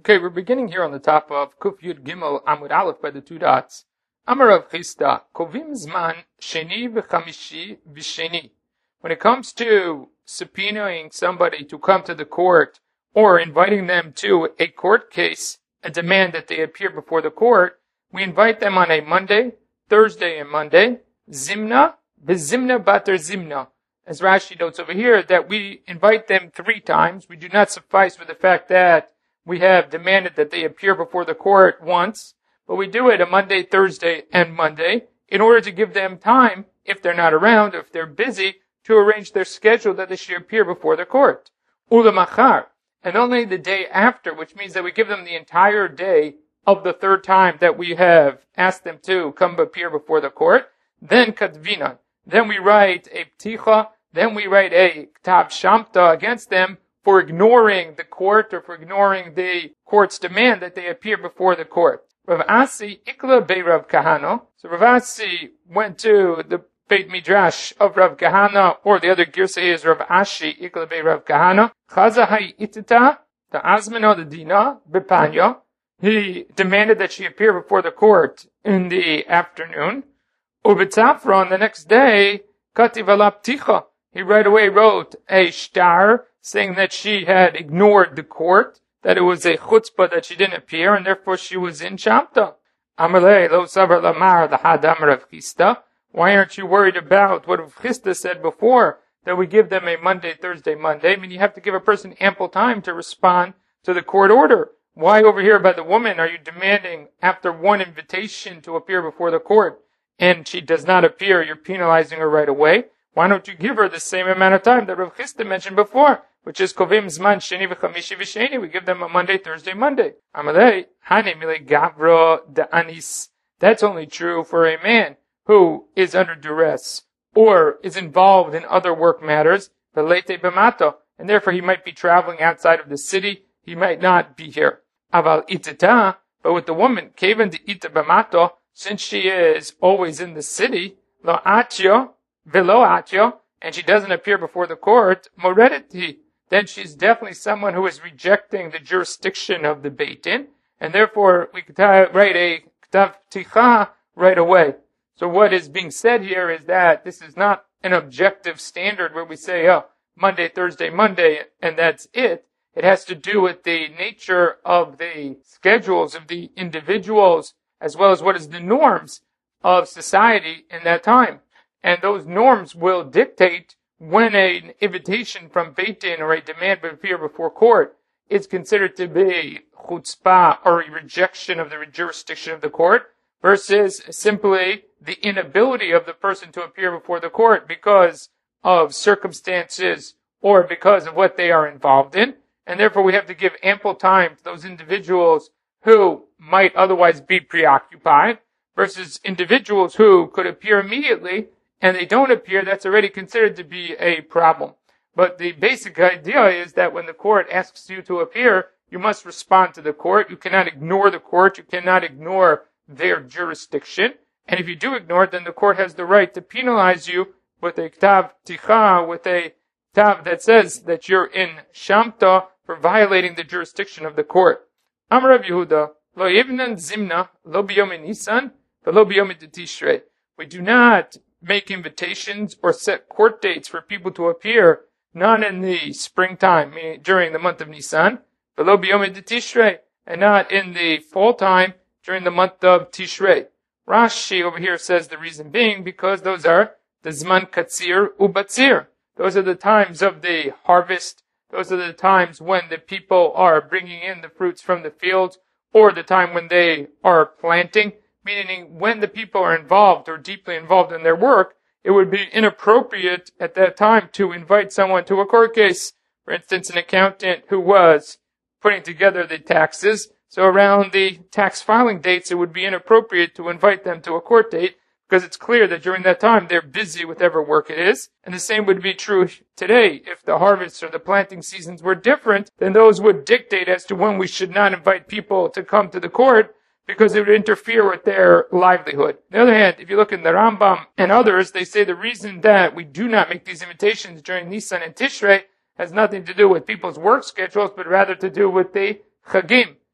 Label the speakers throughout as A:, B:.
A: Okay, we're beginning here on the top of Kuf Yud Gimel Amud Aleph by the two dots. Amar Rav Chisda, Kovim Zman Sheni v'Chamishi v'Sheni. When it comes to subpoenaing somebody to come to the court or inviting them to a court case, a demand that they appear before the court, we invite them on a Monday, Thursday and Monday, Zimna, Bezimna Bater Zimna. As Rashi notes over here, that we invite them 3 times. We do not suffice with the fact that we have demanded that they appear before the court once, but we do it a Monday, Thursday, and Monday in order to give them time, if they're not around, if they're busy, to arrange their schedule that they should appear before the court. Ulamachar, and only the day after, which means that we give them the entire day of the 3rd time that we have asked them to come appear before the court, then Katvina. Then we write a Pticha, then we write a Ktav Shamta against them, for ignoring the court or for ignoring the court's demand that they appear before the court. Rav Asi Ikla Bei Rav Kahana. So Rav Asi went to the Beit Midrash of Rav Kahana, or the other Girsah is Rav Ashi Ikla Bei Rav Kahana. Chaza Hai Itita, the Azmana the Dina, Bepanya. He demanded that she appear before the court in the afternoon. Ubetzafra, on the next day, Kativ Ala Pticha. He right away wrote a shtar saying that she had ignored the court, that it was a chutzpah that she didn't appear, and therefore she was in Shamta. Amalei lo savar lamar lahadam Rav Chisda. Why aren't you worried about what Rav Chisda said before, that we give them a Monday, Thursday, Monday? I mean, you have to give a person ample time to respond to the court order. Why over here by the woman are you demanding after one invitation to appear before the court, and she does not appear, you're penalizing her right away? Why don't you give her the same amount of time that Rav Chisda mentioned before, which is Kovim Zman Sheni v'Chamishi v'Sheni? We give them a Monday, Thursday, Monday. Amalei Hane Mile Gavro Da'anis. That's only true for a man who is under duress or is involved in other work matters, Velete B'Mato, and therefore he might be traveling outside of the city. He might not be here. Aval Itata, but with the woman, Kevan de Ita B'Mato, since she is always in the city, Lo Atyo, Velo Atyo, and she doesn't appear before the court, Moredeti, then she's definitely someone who is rejecting the jurisdiction of the Beit Din, and therefore we could write a Ktav Ticha right away. So what is being said here is that this is not an objective standard where we say, oh, Monday, Thursday, Monday, and that's it. It has to do with the nature of the schedules of the individuals, as well as what is the norms of society in that time. And those norms will dictate when an invitation from Beit Din or a demand to appear before court is considered to be chutzpah or a rejection of the jurisdiction of the court versus simply the inability of the person to appear before the court because of circumstances or because of what they are involved in. And therefore we have to give ample time to those individuals who might otherwise be preoccupied versus individuals who could appear immediately and they don't appear. That's already considered to be a problem. But the basic idea is that when the court asks you to appear, you must respond to the court. You cannot ignore the court. You cannot ignore their jurisdiction. And if you do ignore it, then the court has the right to penalize you with a Ktav Ticha, with a Ktav that says that you're in Shamta for violating the jurisdiction of the court. Amar Rav Yehuda, Lo Yevnan Zimna, Lo B'Yom Nisan, V'Lo B'Yom Tishrei. We do not make invitations or set court dates for people to appear, not in the springtime, meaning during the month of Nisan, V'Lo B'Yom Tishrei, and not in the fall time during the month of Tishrei. Rashi over here says the reason being because those are the Zman Katsir Ubatzir. Those are the times of the harvest. Those are the times when the people are bringing in the fruits from the fields, or the time when they are planting, meaning when the people are involved or deeply involved in their work, it would be inappropriate at that time to invite someone to a court case. For instance, an accountant who was putting together the taxes. So around the tax filing dates, it would be inappropriate to invite them to a court date because it's clear that during that time they're busy with whatever work it is. And the same would be true today. If the harvests or the planting seasons were different, then those would dictate as to when we should not invite people to come to the court because it would interfere with their livelihood. On the other hand, if you look in the Rambam and others, they say the reason that we do not make these invitations during Nisan and Tishrei has nothing to do with people's work schedules, but rather to do with the Chagim.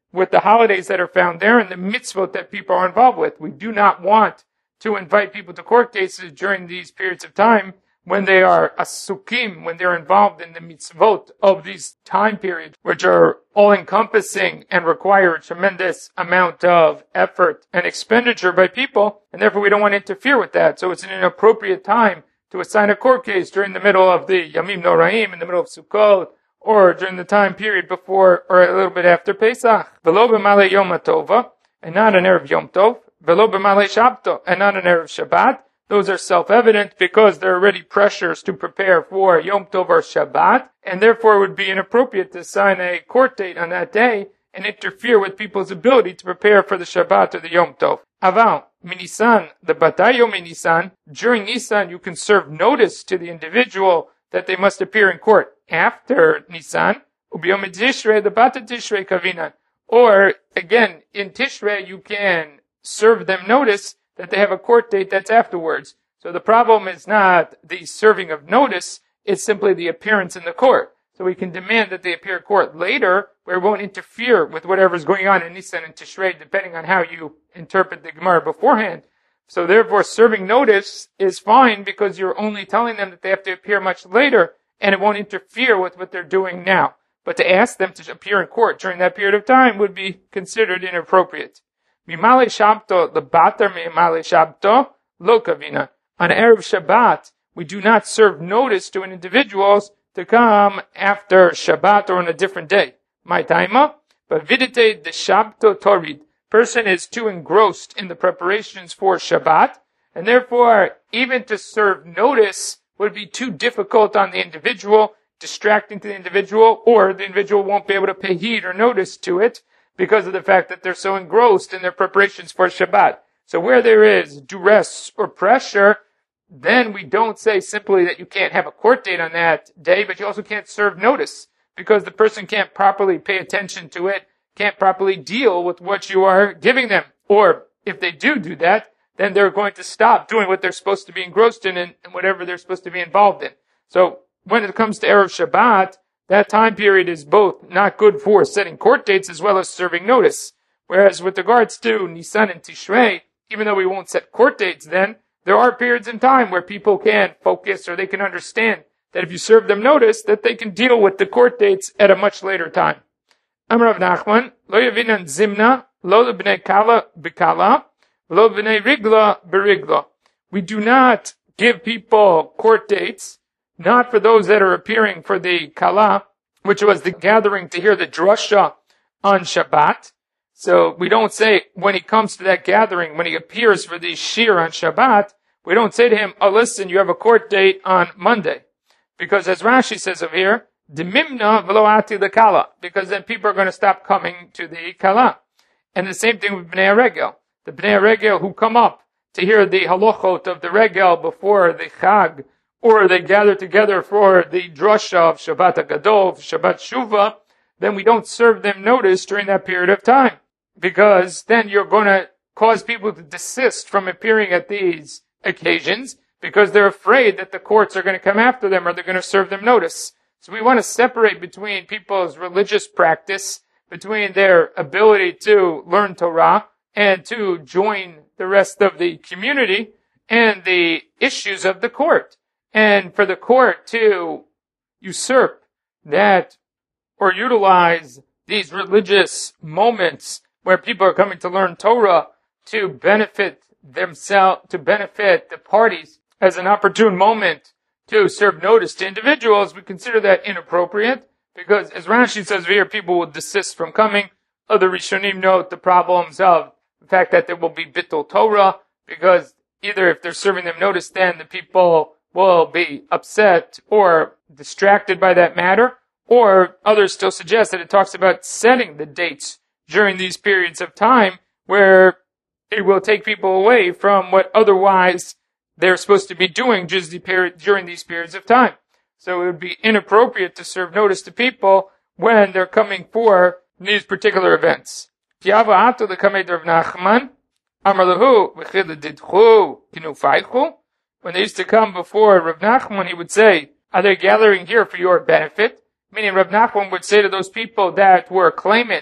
A: with the holidays that are found there and the mitzvot that people are involved with. We do not want to invite people to court cases during these periods of time when they are asukim, when they're involved in the mitzvot of these time periods, which are all-encompassing and require a tremendous amount of effort and expenditure by people, and therefore we don't want to interfere with that. So it's an inappropriate time to assign a court case during the middle of the Yamim Noraim, in the middle of Sukkot, or during the time period before or a little bit after Pesach. Velo b'malei Yom HaTova, and not an Erev Yom Tov. Velo b'malei Shabto, and not an Erev Shabbat. Those are self-evident because there are already pressures to prepare for Yom Tov or Shabbat, and therefore it would be inappropriate to assign a court date on that day and interfere with people's ability to prepare for the Shabbat or the Yom Tov. Aval, Minisan, the Batayo Minisan, during Nisan you can serve notice to the individual that they must appear in court after Nisan, Ubiyom Tishrei, the Bata Tishrei Kavinan. Or, again, in Tishrei you can serve them notice that they have a court date that's afterwards. So the problem is not the serving of notice, it's simply the appearance in the court. So we can demand that they appear in court later, where it won't interfere with whatever's going on in Nisan and Tishrei, depending on how you interpret the Gemara beforehand. So therefore, serving notice is fine because you're only telling them that they have to appear much later, and it won't interfere with what they're doing now. But to ask them to appear in court during that period of time would be considered inappropriate. Mimale Shabto, the Batar Mimale Shabto, Lo Kavina. On Erev Shabbat, we do not serve notice to an individual to come after Shabbat or on a different day. My taima, but vidite the Shabto Torid. Person is too engrossed in the preparations for Shabbat, and therefore, even to serve notice would be too difficult on the individual, distracting to the individual, or the individual won't be able to pay heed or notice to it because of the fact that they're so engrossed in their preparations for Shabbat. So where there is duress or pressure, then we don't say simply that you can't have a court date on that day, but you also can't serve notice because the person can't properly pay attention to it, can't properly deal with what you are giving them. Or if they do that, then they're going to stop doing what they're supposed to be engrossed in and whatever they're supposed to be involved in. So when it comes to Erev Shabbat, that time period is both not good for setting court dates as well as serving notice. Whereas with regards to Nisan and Tishrei, even though we won't set court dates then, there are periods in time where people can focus or they can understand that if you serve them notice, that they can deal with the court dates at a much later time. Amar Rav Nachman, lo yavinan zimna, lo lebnei kala b'kala, lo b'nei rigla b'rigla. We do not give people court dates, not for those that are appearing for the kala, which was the gathering to hear the drasha on Shabbat. So we don't say when he comes to that gathering, when he appears for the shir on Shabbat, we don't say to him, oh listen, you have a court date on Monday. Because as Rashi says over here, Demimna v'lo the kala, because then people are going to stop coming to the kala. And the same thing with Bnei Regel. The Bnei Regel who come up to hear the halachot of the Regel before the Chag, or they gather together for the drasha of Shabbat HaGadol, Shabbat Shuvah, then we don't serve them notice during that period of time. Because then you're going to cause people to desist from appearing at these occasions because they're afraid that the courts are going to come after them or they're going to serve them notice. So we want to separate between people's religious practice, between their ability to learn Torah and to join the rest of the community, and the issues of the court. And for the court to usurp that or utilize these religious moments where people are coming to learn Torah to benefit themselves, to benefit the parties as an opportune moment to serve notice to individuals, we consider that inappropriate because, as Rashi says here, people will desist from coming. Other Rishonim note the problems of the fact that there will be bittul Torah because either if they're serving them notice, then the people will be upset or distracted by that matter, or others still suggest that it talks about setting the dates during these periods of time where it will take people away from what otherwise they're supposed to be doing just during these periods of time. So it would be inappropriate to serve notice to people when they're coming for these particular events. When they used to come before Rav Nachman, he would say, are they gathering here for your benefit? Meaning Rav Nachman would say to those people that were claimants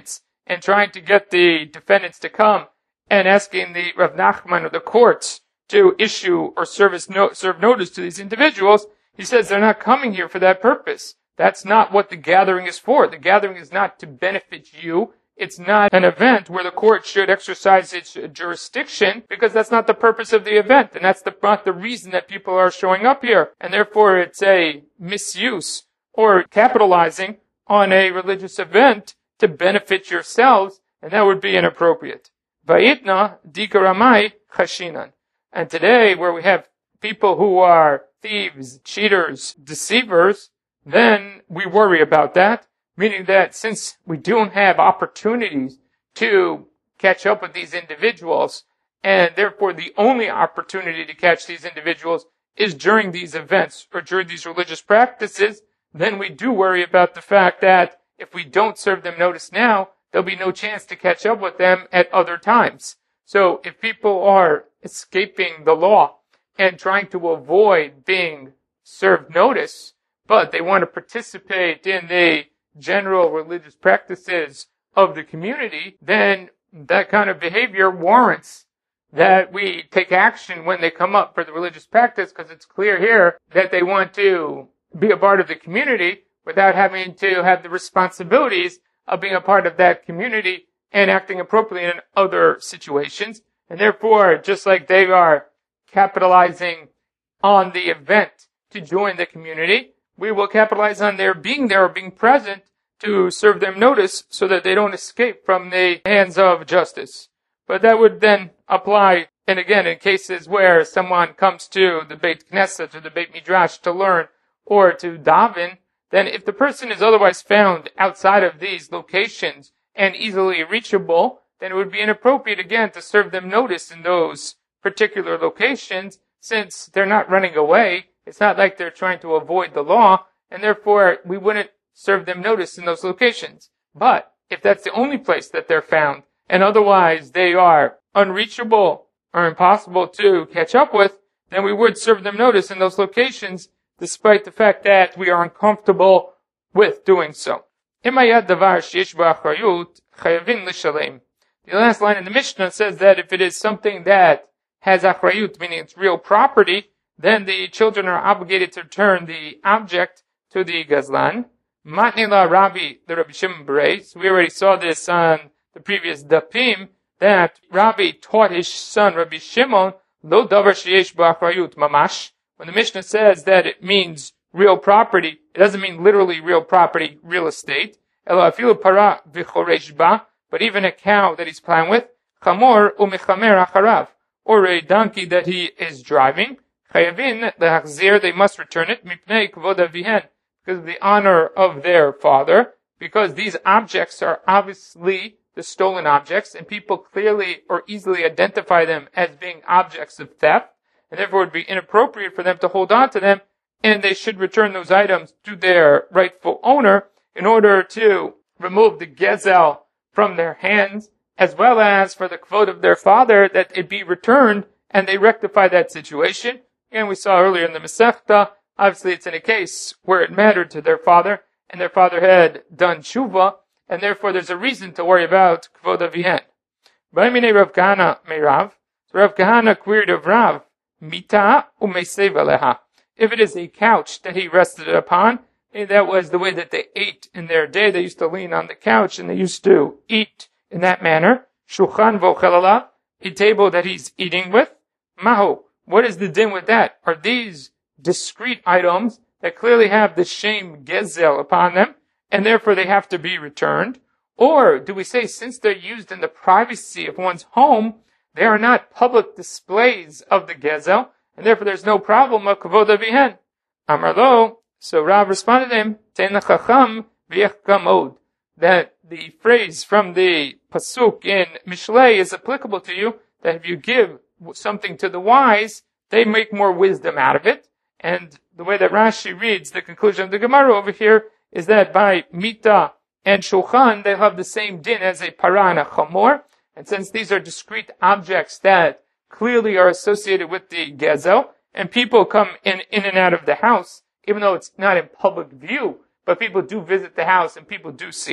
A: and trying to get the defendants to come and asking the Rav Nachman or the courts to issue or serve notice to these individuals, he says they're not coming here for that purpose. That's not what the gathering is for. The gathering is not to benefit you. It's not an event where the court should exercise its jurisdiction, because that's not the purpose of the event, and that's not the reason that people are showing up here. And therefore it's a misuse or capitalizing on a religious event to benefit yourselves, and that would be inappropriate. Vayitna dikaramai chashinan. And today, where we have people who are thieves, cheaters, deceivers, then we worry about that, meaning that since we don't have opportunities to catch up with these individuals, and therefore the only opportunity to catch these individuals is during these events or during these religious practices, then we do worry about the fact that if we don't serve them notice now, there'll be no chance to catch up with them at other times. So if people are escaping the law and trying to avoid being served notice, but they want to participate in the general religious practices of the community, then that kind of behavior warrants that we take action when they come up for the religious practice, because it's clear here that they want to be a part of the community without having to have the responsibilities of being a part of that community and acting appropriately in other situations. And therefore, just like they are capitalizing on the event to join the community, we will capitalize on their being there or being present to serve them notice so that they don't escape from the hands of justice. But that would then apply, and again, in cases where someone comes to the Beit Knesset or the Beit Midrash to learn or to daven, then if the person is otherwise found outside of these locations and easily reachable, then it would be inappropriate again to serve them notice in those particular locations, since they're not running away. It's not like they're trying to avoid the law, and therefore we wouldn't serve them notice in those locations. But if that's the only place that they're found, and otherwise they are unreachable or impossible to catch up with, then we would serve them notice in those locations, despite the fact that we are uncomfortable with doing so. The last line in the Mishnah says that if it is something that has achrayut, meaning it's real property, then the children are obligated to return the object to the gazlan. Matnila Rabbi, the Rabbi Shimon Bereis. We already saw this on the previous dapim, that Rabbi taught his son Rabbi Shimon, lo davar sheyesh b'achrayut mamash. When the Mishnah says that it means real property, it doesn't mean literally real property, real estate. Elo afilu para v'choresh ba, but even a cow that he's plowing with, chamor u'mechamer acharav, or a donkey that he is driving, chayavin lehachzir, they must return it, mipnei kvod avihen, because of the honor of their father, because these objects are obviously the stolen objects, and people clearly or easily identify them as being objects of theft, and therefore it would be inappropriate for them to hold on to them, and they should return those items to their rightful owner in order to remove the gezel from their hands, as well as for the kvod of their father, that it be returned, and they rectify that situation. And we saw earlier in the Masechta, obviously it's in a case where it mattered to their father, and their father had done tshuva, and therefore there's a reason to worry about kvod avihen. B'amine Rav Kahana meirav, so Rav Kahana queried of Rav, mita u'meisev aleha. If it is a couch that he rested upon, that was the way that they ate in their day. They used to lean on the couch and they used to eat in that manner. Shulchan v'ochelala, a table that he's eating with. Mahu, what is the din with that? Are these discrete items that clearly have the shame gezel upon them, and therefore they have to be returned? Or do we say since they're used in the privacy of one's home, they are not public displays of the gezel, and therefore there's no problem of kavod avihen? Amar lo, so Rav responded to him, Ten chacham v'yechkamod, that the phrase from the pasuk in Mishlei is applicable to you, that if you give something to the wise, they make more wisdom out of it. And the way that Rashi reads the conclusion of the Gemara over here is that by mita and shulchan, they have the same din as a para and a chamor. And since these are discrete objects that clearly are associated with the gezel, and people come in and out of the house, even though it's not in public view, but people do visit the house and people do see it,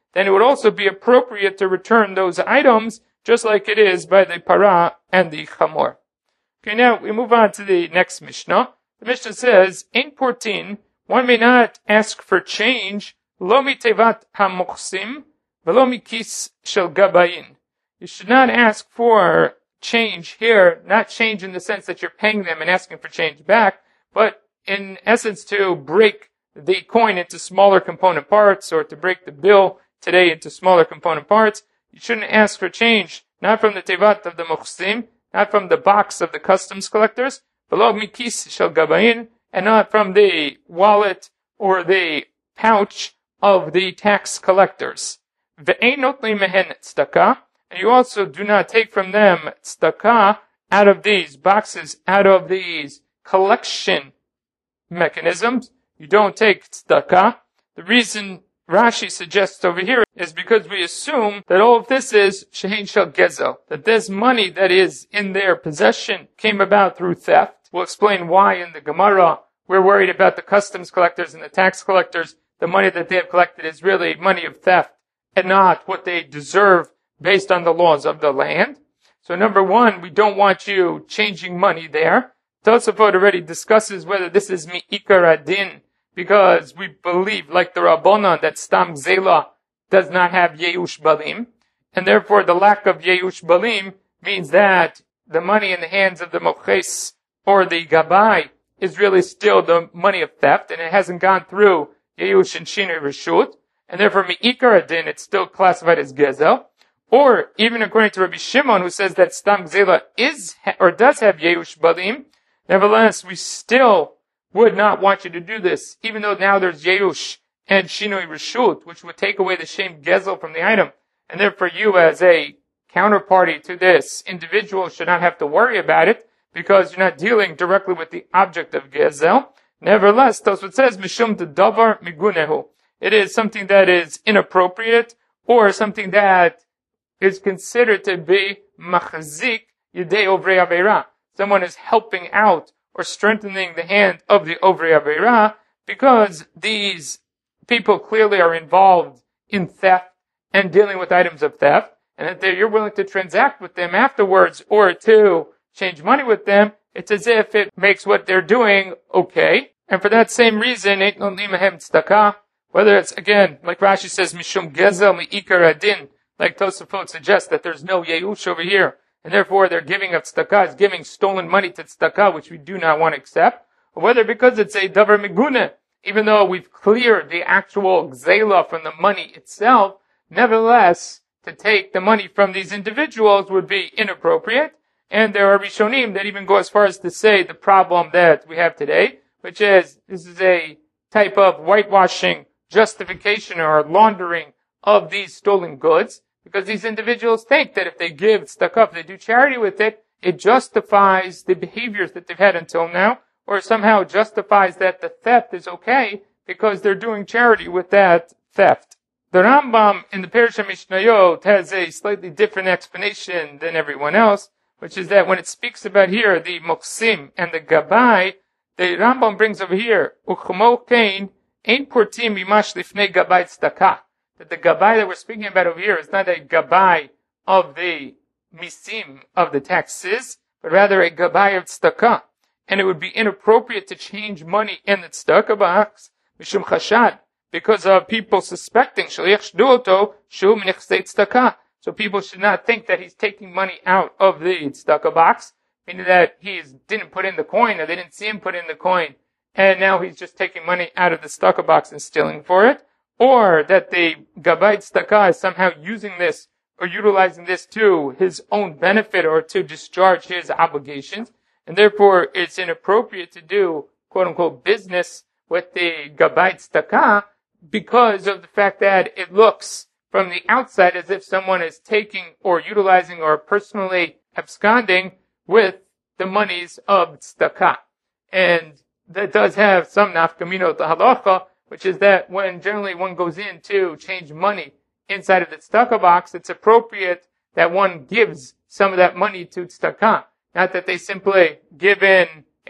A: then it would also be appropriate to return those items, just like it is by the para and the chamor. Okay, now we move on to the next Mishnah. The Mishnah says, Ein portin, one may not ask for change, lo mitevat hamochsim, velo mikis shel gabayin. You should not ask for change here, not change in the sense that you're paying them and asking for change back, but in essence to break the coin into smaller component parts, or to break the bill today into smaller component parts. You shouldn't ask for change, not from the tevat of the muchsim, not from the box of the customs collectors, below mikis shel gabayin, and not from the wallet or the pouch of the tax collectors. Ve'ein notli mehen tzedakah, and you also do not take from them tzedakah out of these boxes, out of these collection mechanisms. You don't take tzedakah. The reason Rashi suggests over here is because we assume that all of this is shehein shel gezel, that this money that is in their possession came about through theft. We'll explain why in the Gemara we're worried about the customs collectors and the tax collectors. The money that they have collected is really money of theft and not what they deserve based on the laws of the land. So number one, we don't want you changing money there. Tosafot already discusses whether this is mi'ikar adin, because we believe, like the Rabbanan, that Stam Gzela does not have Yeush Balim, and therefore the lack of Yeush Balim means that the money in the hands of the Moches or the Gabai is really still the money of theft, and it hasn't gone through Yeush and Shinui Reshut, and therefore Mi'ikar Adin, it's still classified as Gezel. Or, even according to Rabbi Shimon, who says that Stam Gzela is, or does have Yeush Balim, nevertheless, we still would not want you to do this, even though now there's Yeush and Shinui Reshut, which would take away the shame Gezel from the item. And therefore you, as a counterparty to this individual, should not have to worry about it, because you're not dealing directly with the object of Gezel. Nevertheless, Tosfot says, Mishum davar migunehu. It is something that is inappropriate, or something that is considered to be machzik yedei ovrei aveira. Someone is helping out or strengthening the hand of the ovrei aveira, because these people clearly are involved in theft and dealing with items of theft, and that you're willing to transact with them afterwards or to change money with them. It's as if it makes what they're doing okay. And for that same reason, ain't no limahem tzedakah, whether it's, again, like Rashi says, mishum gezel mi'ikar adin, like Tosafot suggests that there's no yeush over here, and therefore they're giving of tzedakah, is giving stolen money to tzedakah, which we do not want to accept, or whether because it's a davar migune, even though we've cleared the actual gzela from the money itself, nevertheless, to take the money from these individuals would be inappropriate. And there are Rishonim that even go as far as to say the problem that we have today, which is, this is a type of whitewashing justification or laundering of these stolen goods, because these individuals think that if they give tzedakah, if they do charity with it, it justifies the behaviors that they've had until now, or somehow justifies that the theft is okay because they're doing charity with that theft. The Rambam in the Perush HaMishnayot has a slightly different explanation than everyone else, which is that when it speaks about here the Moksim and the Gabai, the Rambam brings over here, Uchmo Kain, Ein Portim Mimash Lifnei Gabai Tzedakah. That the Gabai that we're speaking about over here is not a Gabai of the Misim, of the taxes, but rather a Gabai of Tzedakah. And it would be inappropriate to change money in the tzedakah box, mishum chashad, because of people suspecting shaliach shduoto shu minichsei tzedakah. So people should not think that he's taking money out of the tzedakah box, meaning that he didn't put in the coin, or they didn't see him put in the coin, and now he's just taking money out of the tzedakah box and stealing for it, or that the gabai tzedakah is somehow using this or utilizing this to his own benefit or to discharge his obligations. And therefore, it's inappropriate to do, quote-unquote, business with the Gabai Tzedakah because of the fact that it looks from the outside as if someone is taking or utilizing or personally absconding with the monies of Tzedakah. And that does have some nafkamino to halacha, which is that when generally one goes in to change money inside of the Tzedakah box, it's appropriate that one gives some of that money to Tzedakah. Not that they simply give in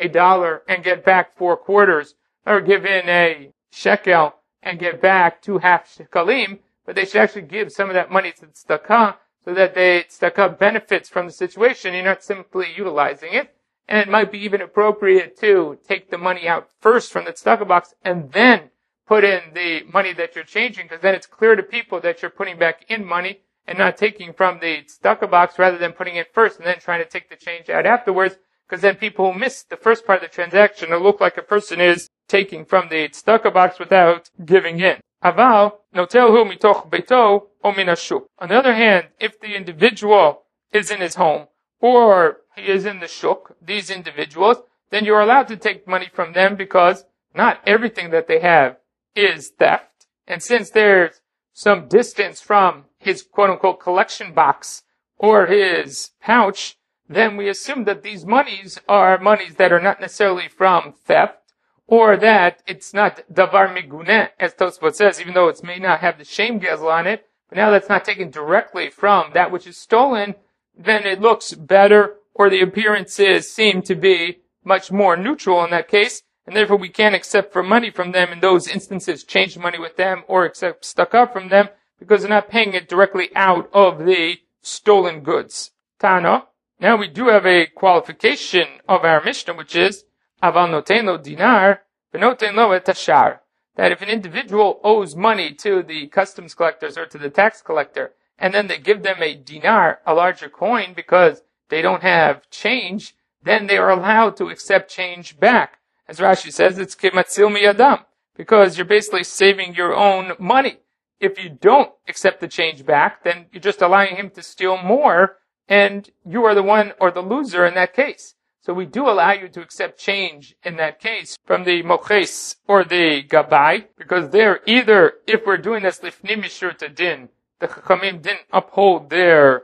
A: $1 and get back 4 quarters, or give in a shekel and get back 2 half shekalim, but they should actually give some of that money to the tzedakah so that the tzedakah benefits from the situation. You're not simply utilizing it. And it might be even appropriate to take the money out first from the tzedakah box and then put in the money that you're changing, because then it's clear to people that you're putting back in money and not taking from the tzedakah box, rather than putting it first and then trying to take the change out afterwards, because then people who miss the first part of the transaction will look like a person is taking from the tzedakah box without giving in. Aval, notelhu mitoch beito o min hashuk. On the other hand, if the individual is in his home, or he is in the shuk, these individuals, then you're allowed to take money from them, because not everything that they have is theft. And since there's some distance from his quote-unquote collection box or his pouch, then we assume that these monies are monies that are not necessarily from theft, or that it's not davar miguneh, as Tosfot says, even though it may not have the shame gezel on it, but now that's not taken directly from that which is stolen, then it looks better, or the appearances seem to be much more neutral in that case, and therefore we can't accept for money from them in those instances, change money with them, or accept tzedakah from them, because they're not paying it directly out of the stolen goods. Tana. Now we do have a qualification of our Mishnah, which is, aval noten lo dinar, v'noten lo et hashar. That if an individual owes money to the customs collectors or to the tax collector, and then they give them a dinar, a larger coin, because they don't have change, then they are allowed to accept change back. As Rashi says, it's kimatzil miyadam, because you're basically saving your own money. If you don't accept the change back, then you're just allowing him to steal more, and you are the one or the loser in that case. So we do allow you to accept change in that case from the moches or the gabai, because they're either, if we're doing this lifnim mishurta din, the chachamim didn't uphold their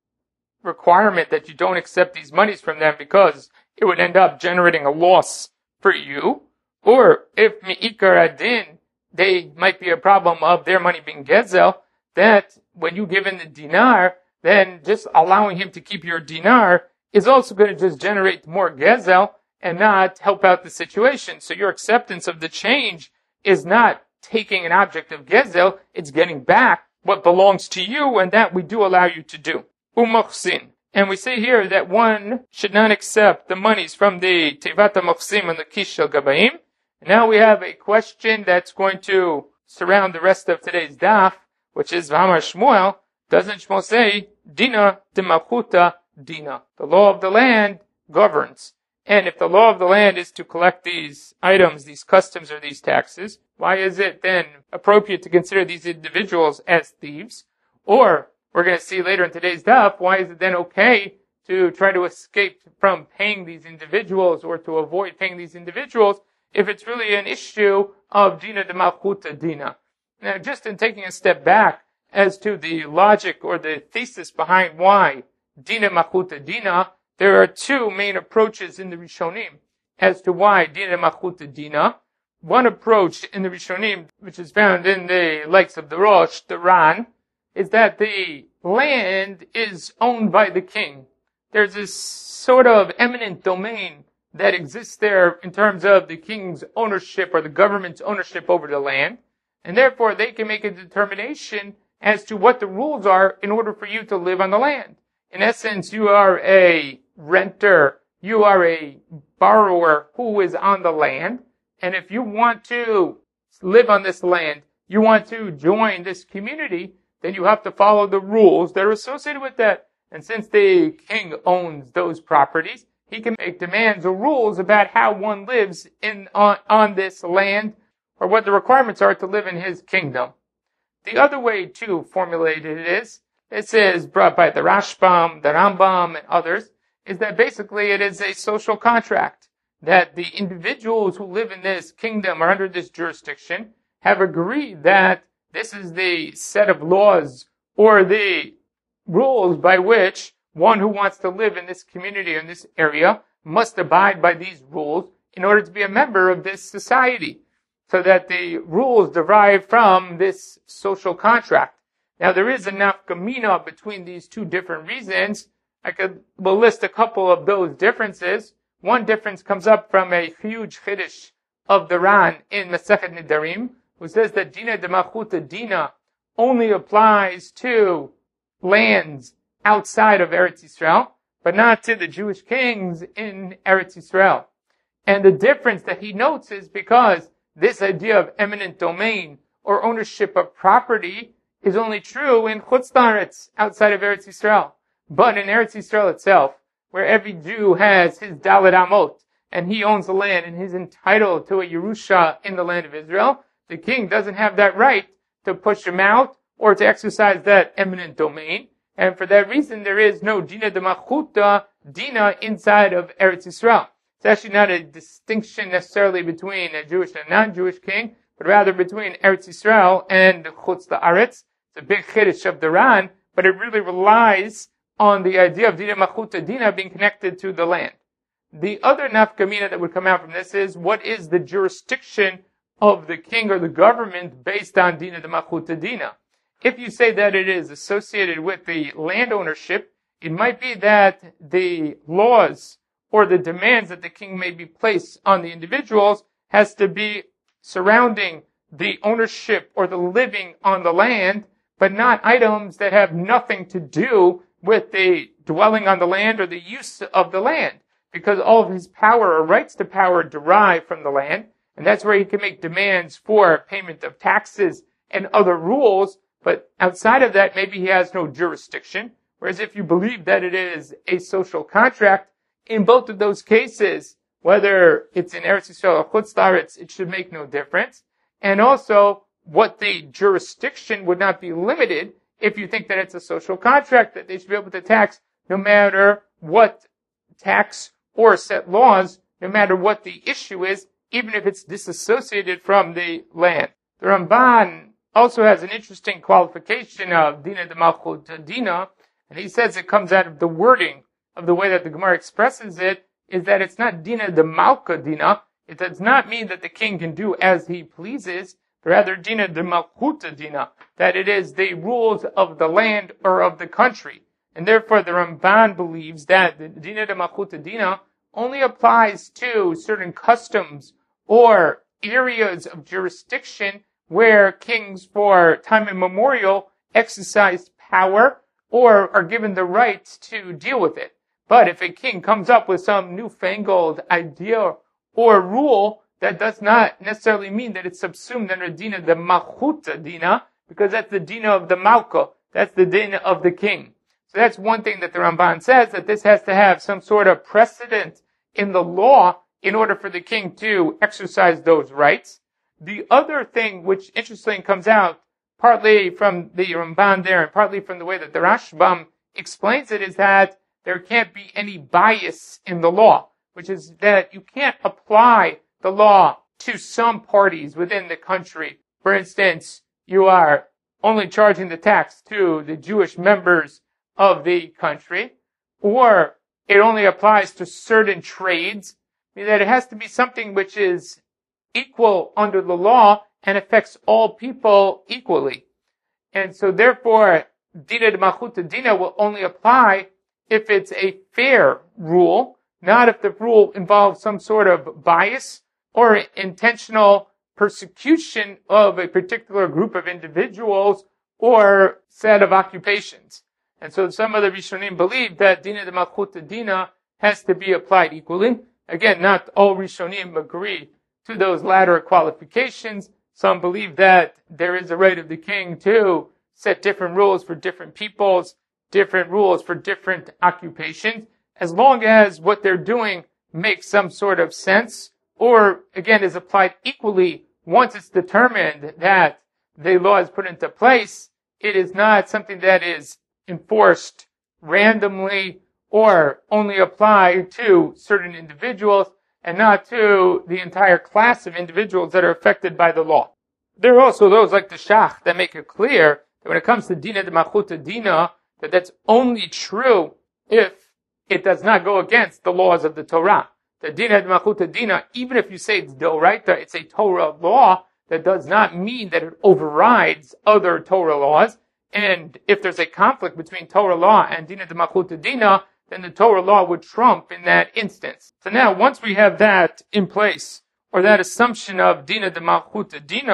A: requirement that you don't accept these monies from them because it would end up generating a loss for you, or if mi'ikar adin, they might be a problem of their money being gezel, that when you give in the dinar, then just allowing him to keep your dinar is also going to just generate more gezel and not help out the situation. So your acceptance of the change is not taking an object of gezel, it's getting back what belongs to you, and that we do allow you to do. Umochsin. And we say here that one should not accept the monies from the Tevat HaMochsim and the Kish Shel Gabayim. Now we have a question that's going to surround the rest of today's daf, which is V'amar Shmuel, doesn't Shmuel say, Dina de Malchuta Dina? The law of the land governs. And if the law of the land is to collect these items, these customs or these taxes, why is it then appropriate to consider these individuals as thieves? Or, we're going to see later in today's daf, why is it then okay to try to escape from paying these individuals or to avoid paying these individuals if it's really an issue of Dina de Malchuta Dina? Now, just in taking a step back as to the logic or the thesis behind why Dina Malchuta Dina, there are two main approaches in the Rishonim as to why Dina Malchuta Dina. One approach in the Rishonim, which is found in the likes of the Rosh, the Ran, is that the land is owned by the king. There's this sort of eminent domain that exists there in terms of the king's ownership or the government's ownership over the land, and therefore they can make a determination as to what the rules are in order for you to live on the land. In essence, you are a renter, you are a borrower who is on the land, and if you want to live on this land, you want to join this community, then you have to follow the rules that are associated with that. And since the king owns those properties, he can make demands or rules about how one lives on this land, or what the requirements are to live in his kingdom. The other way to formulate it is, this is brought by the Rashbam, the Rambam, and others, is that basically it is a social contract, that the individuals who live in this kingdom or under this jurisdiction have agreed that this is the set of laws or the rules by which one who wants to live in this community or in this area must abide by these rules in order to be a member of this society, so that the rules derive from this social contract. Now there is a nafkamina between these two different reasons. We'll list a couple of those differences. One difference comes up from a huge chiddush of the Ran in Masechet Nidarim, who says that Dina de Malchuta Dina only applies to lands outside of Eretz Yisrael, but not to the Jewish kings in Eretz Yisrael. And the difference that he notes is because this idea of eminent domain or ownership of property is only true in Chutz La'aretz, outside of Eretz Yisrael. But in Eretz Yisrael itself, where every Jew has his Dalet Amot, and he owns the land and he's entitled to a Yerusha in the land of Israel, the king doesn't have that right to push him out or to exercise that eminent domain. And for that reason, there is no Dina de Malchuta, Dina inside of Eretz Yisrael. It's actually not a distinction necessarily between a Jewish and a non-Jewish king, but rather between Eretz Yisrael and Chutz La'aretz. It's a big chiddush of the Ran, but it really relies on the idea of Dina Malchuta Dina being connected to the land. The other nafkamina that would come out from this is, what is the jurisdiction of the king or the government based on Dina de Malchuta Dina? If you say that it is associated with the land ownership, it might be that the laws or the demands that the king may be placed on the individuals has to be surrounding the ownership or the living on the land, but not items that have nothing to do with the dwelling on the land or the use of the land, because all of his power or rights to power derive from the land, and that's where he can make demands for payment of taxes and other rules, but outside of that, maybe he has no jurisdiction. Whereas if you believe that it is a social contract, in both of those cases, whether it's in Eretz Yisrael or Chutz La'aretz, it should make no difference. And also, what the jurisdiction would not be limited if you think that it's a social contract, that they should be able to tax no matter what tax or set laws, no matter what the issue is, even if it's disassociated from the land. The Ramban also has an interesting qualification of Dina de Malchuta Dina, and he says it comes out of the wording of the way that the Gemara expresses it, is that it's not Dina de Malka Dina. It does not mean that the king can do as he pleases, but rather Dina de Malchuta Dina, that it is the rules of the land or of the country. And therefore the Ramban believes that the Dina de Malchuta Dina only applies to certain customs or areas of jurisdiction where kings for time immemorial exercised power or are given the right to deal with it. But if a king comes up with some newfangled idea or rule, that does not necessarily mean that it's subsumed under Dina de Malchuta Dina, because that's the Dina of the Malka. That's the Dina of the king. So that's one thing that the Ramban says, that this has to have some sort of precedent in the law in order for the king to exercise those rights. The other thing which interestingly comes out, partly from the Ramban there and partly from the way that the Rashbam explains it, is that there can't be any bias in the law, which is that you can't apply the law to some parties within the country. For instance, you are only charging the tax to the Jewish members of the country, or it only applies to certain trades. I mean, that it has to be something which is equal under the law and affects all people equally. And so therefore, Dina de Malchuta Dina will only apply if it's a fair rule, not if the rule involves some sort of bias or intentional persecution of a particular group of individuals or set of occupations. And so some of the Rishonim believe that Dina de Malchuta Dina has to be applied equally. Again, not all Rishonim agree to those latter qualifications. Some believe that there is a right of the king to set different rules for different peoples, different rules for different occupations, as long as what they're doing makes some sort of sense, or again is applied equally once it's determined that the law is put into place. It is not something that is enforced randomly or only applied to certain individuals and not to the entire class of individuals that are affected by the law. There are also those like the Shach that make it clear that when it comes to Dina de Malchuta Dina, that that's only true if it does not go against the laws of the Torah. The Dina de Malchuta Dina, even if you say it's D'oraita, it's a Torah law, that does not mean that it overrides other Torah laws. And if there's a conflict between Torah law and Dina de Malchuta Dina, then the Torah law would trump in that instance. So now, once we have that in place, or that assumption of Dina de Malchuta Dina,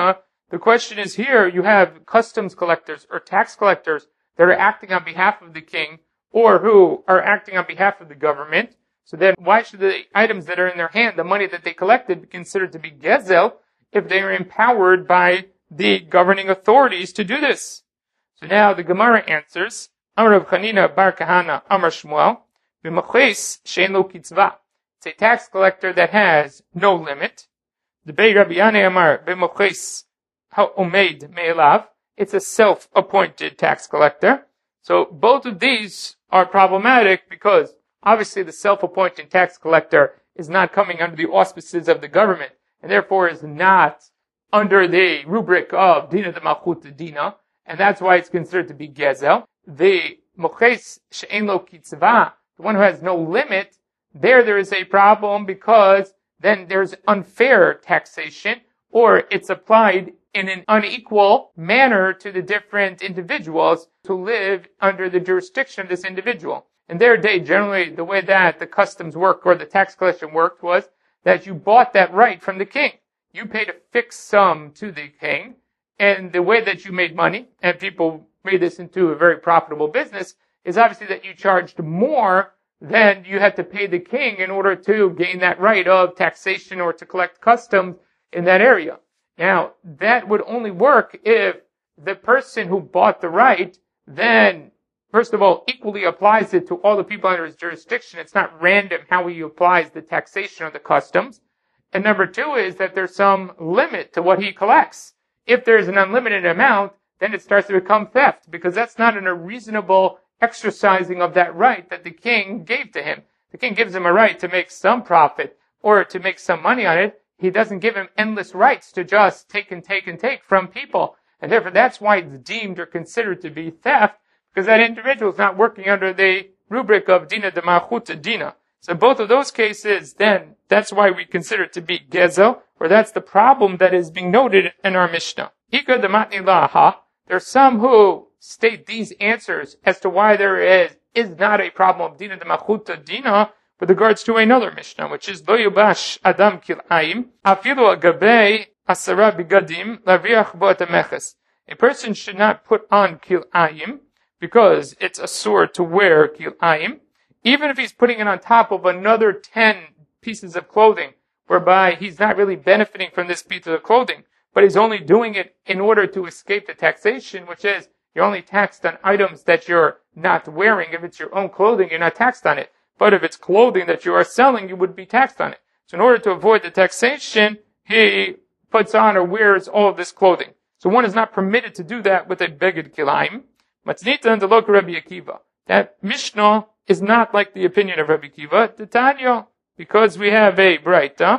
A: The question is here, you have customs collectors or tax collectors that are acting on behalf of the king or who are acting on behalf of the government. So then why should the items that are in their hand, the money that they collected, be considered to be gezel if they are empowered by the governing authorities to do this? So now the Gemara answers, Amar Rav Chanina bar Kahana Amar Shmuel, b'machlis she'en lo kitzva. It's a tax collector that has no limit. The Bei Rabbi Yanai Amar b'machlis ha'omed me'elav. It's a self-appointed tax collector. So both of these are problematic because obviously the self-appointed tax collector is not coming under the auspices of the government and therefore is not under the rubric of Dina de Malchut Dina, and that's why it's considered to be Gezel. The Moches She'en Lo Kitzva, the one who has no limit, there is a problem because then there's unfair taxation, or it's applied in an unequal manner to the different individuals who live under the jurisdiction of this individual. In their day, generally, the way that the customs work or the tax collection worked was that you bought that right from the king. You paid a fixed sum to the king, and the way that you made money, and people made this into a very profitable business, is obviously that you charged more than you had to pay the king in order to gain that right of taxation or to collect customs in that area. Now, that would only work if the person who bought the right then, first of all, equally applies it to all the people under his jurisdiction. It's not random how he applies the taxation or the customs. And number two is that there's some limit to what he collects. If there's an unlimited amount, then it starts to become theft, because that's not a reasonable exercising of that right that the king gave to him. The king gives him a right to make some profit or to make some money on it. He doesn't give him endless rights to just take and take and take from people. And therefore that's why it's deemed or considered to be theft, because that individual is not working under the rubric of Dina de Malchut Dina. So both of those cases, then, that's why we consider it to be Gezel, or that's the problem that is being noted in our Mishnah. Ika de Matni Laha, there are some who state these answers as to why there is not a problem of Dina de Malchut Dina with regards to another Mishnah, which is Lo Yubash Adam Kil'ayim, Afilu Agabei Asara Bigadim, Lavriach Bo Atameches. A person should not put on Kil'ayim, because it's asur to wear Kil'ayim, even if he's putting it on top of another 10 pieces of clothing, whereby he's not really benefiting from this piece of clothing, but he's only doing it in order to escape the taxation, which is you're only taxed on items that you're not wearing. If it's your own clothing, you're not taxed on it. But if it's clothing that you are selling, you would be taxed on it. So in order to avoid the taxation, he puts on or wears all of this clothing. So one is not permitted to do that with a beged kilayim. Matznita and the local Rabbi Akiva. That Mishnah is not like the opinion of Rabbi Akiva. Titania, because we have a braita,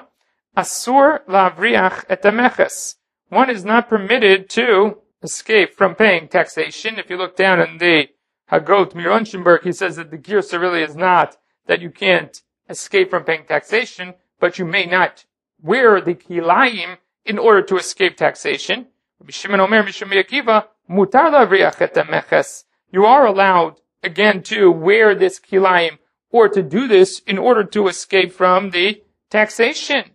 A: asur lavriach et ameches. One is not permitted to escape from paying taxation. If you look down in the Hagot Mironshenberg, he says that the girsa really is not that you can't escape from paying taxation, but you may not wear the kilayim in order to escape taxation. Rabbi Shimon Omer Mishum Akiva, mutar lavriach et ameches. You are allowed, again, to wear this kilayim or to do this in order to escape from the taxation.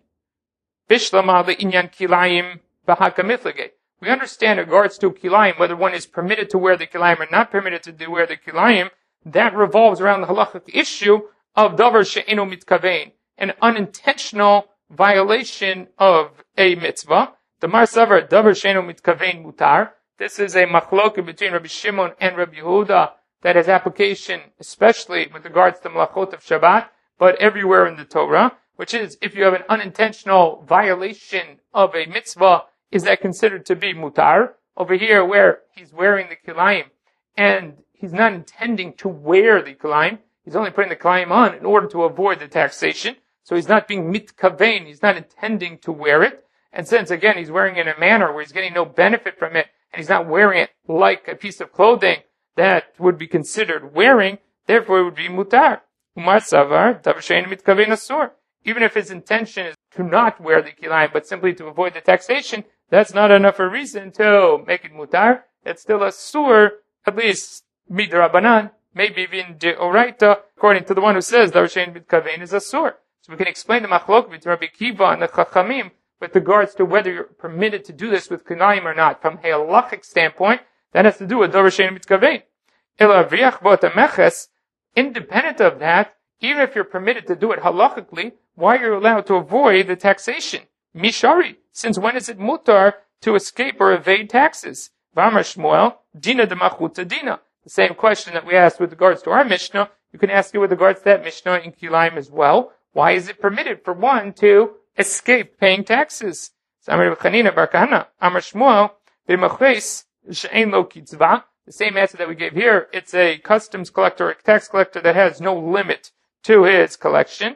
A: Bishlama le'inyan kilayim b'hakamiflege. We understand in regards to kilayim, whether one is permitted to wear the kilayim or not permitted to wear the kilayim, that revolves around the halachic issue of davar she'eno mitkavein, an unintentional violation of a mitzvah. The Mar Savar davar she'eno mitkavein mutar. This is a machloket between Rabbi Shimon and Rabbi Yehuda that has application, especially with regards to malachot of Shabbat, but everywhere in the Torah, which is if you have an unintentional violation of a mitzvah, is that considered to be mutar? Over here, where he's wearing the kilayim, and he's not intending to wear the kilayim, he's only putting the kilayim on in order to avoid the taxation, so he's not being mitkavein, he's not intending to wear it, and since, again, he's wearing it in a manner where he's getting no benefit from it, and he's not wearing it like a piece of clothing that would be considered wearing, therefore it would be mutar. Umar savar, davar she'eno mitkavein asur. Even if his intention is to not wear the kilayim, but simply to avoid the taxation, that's not enough a reason to make it mutar. It's still asur, at least midrabanan, maybe even deoraita, according to the one who says davar she'eno mitkavein is asur. So we can explain the machlok between Rabbi Akiva and the Chachamim with regards to whether you're permitted to do this with Kunayim or not. From a halachic standpoint, that has to do with Davar Shein Mitkavein. Ela Avriach Bot Meches, independent of that, even if you're permitted to do it halachically, why are you allowed to avoid the taxation? Mishari, since when is it mutar to escape or evade taxes? V'amar Shmuel, Dina de Machuta Dina. The same question that we asked with regards to our Mishnah, you can ask it with regards to that Mishnah in Kilayim as well. Why is it permitted for one to escape paying taxes? Amar Chanina bar Kahana, Amar Shmuel, B'machis she'ein lo kitzva. The same answer that we gave here. It's a customs collector, a tax collector that has no limit to his collection.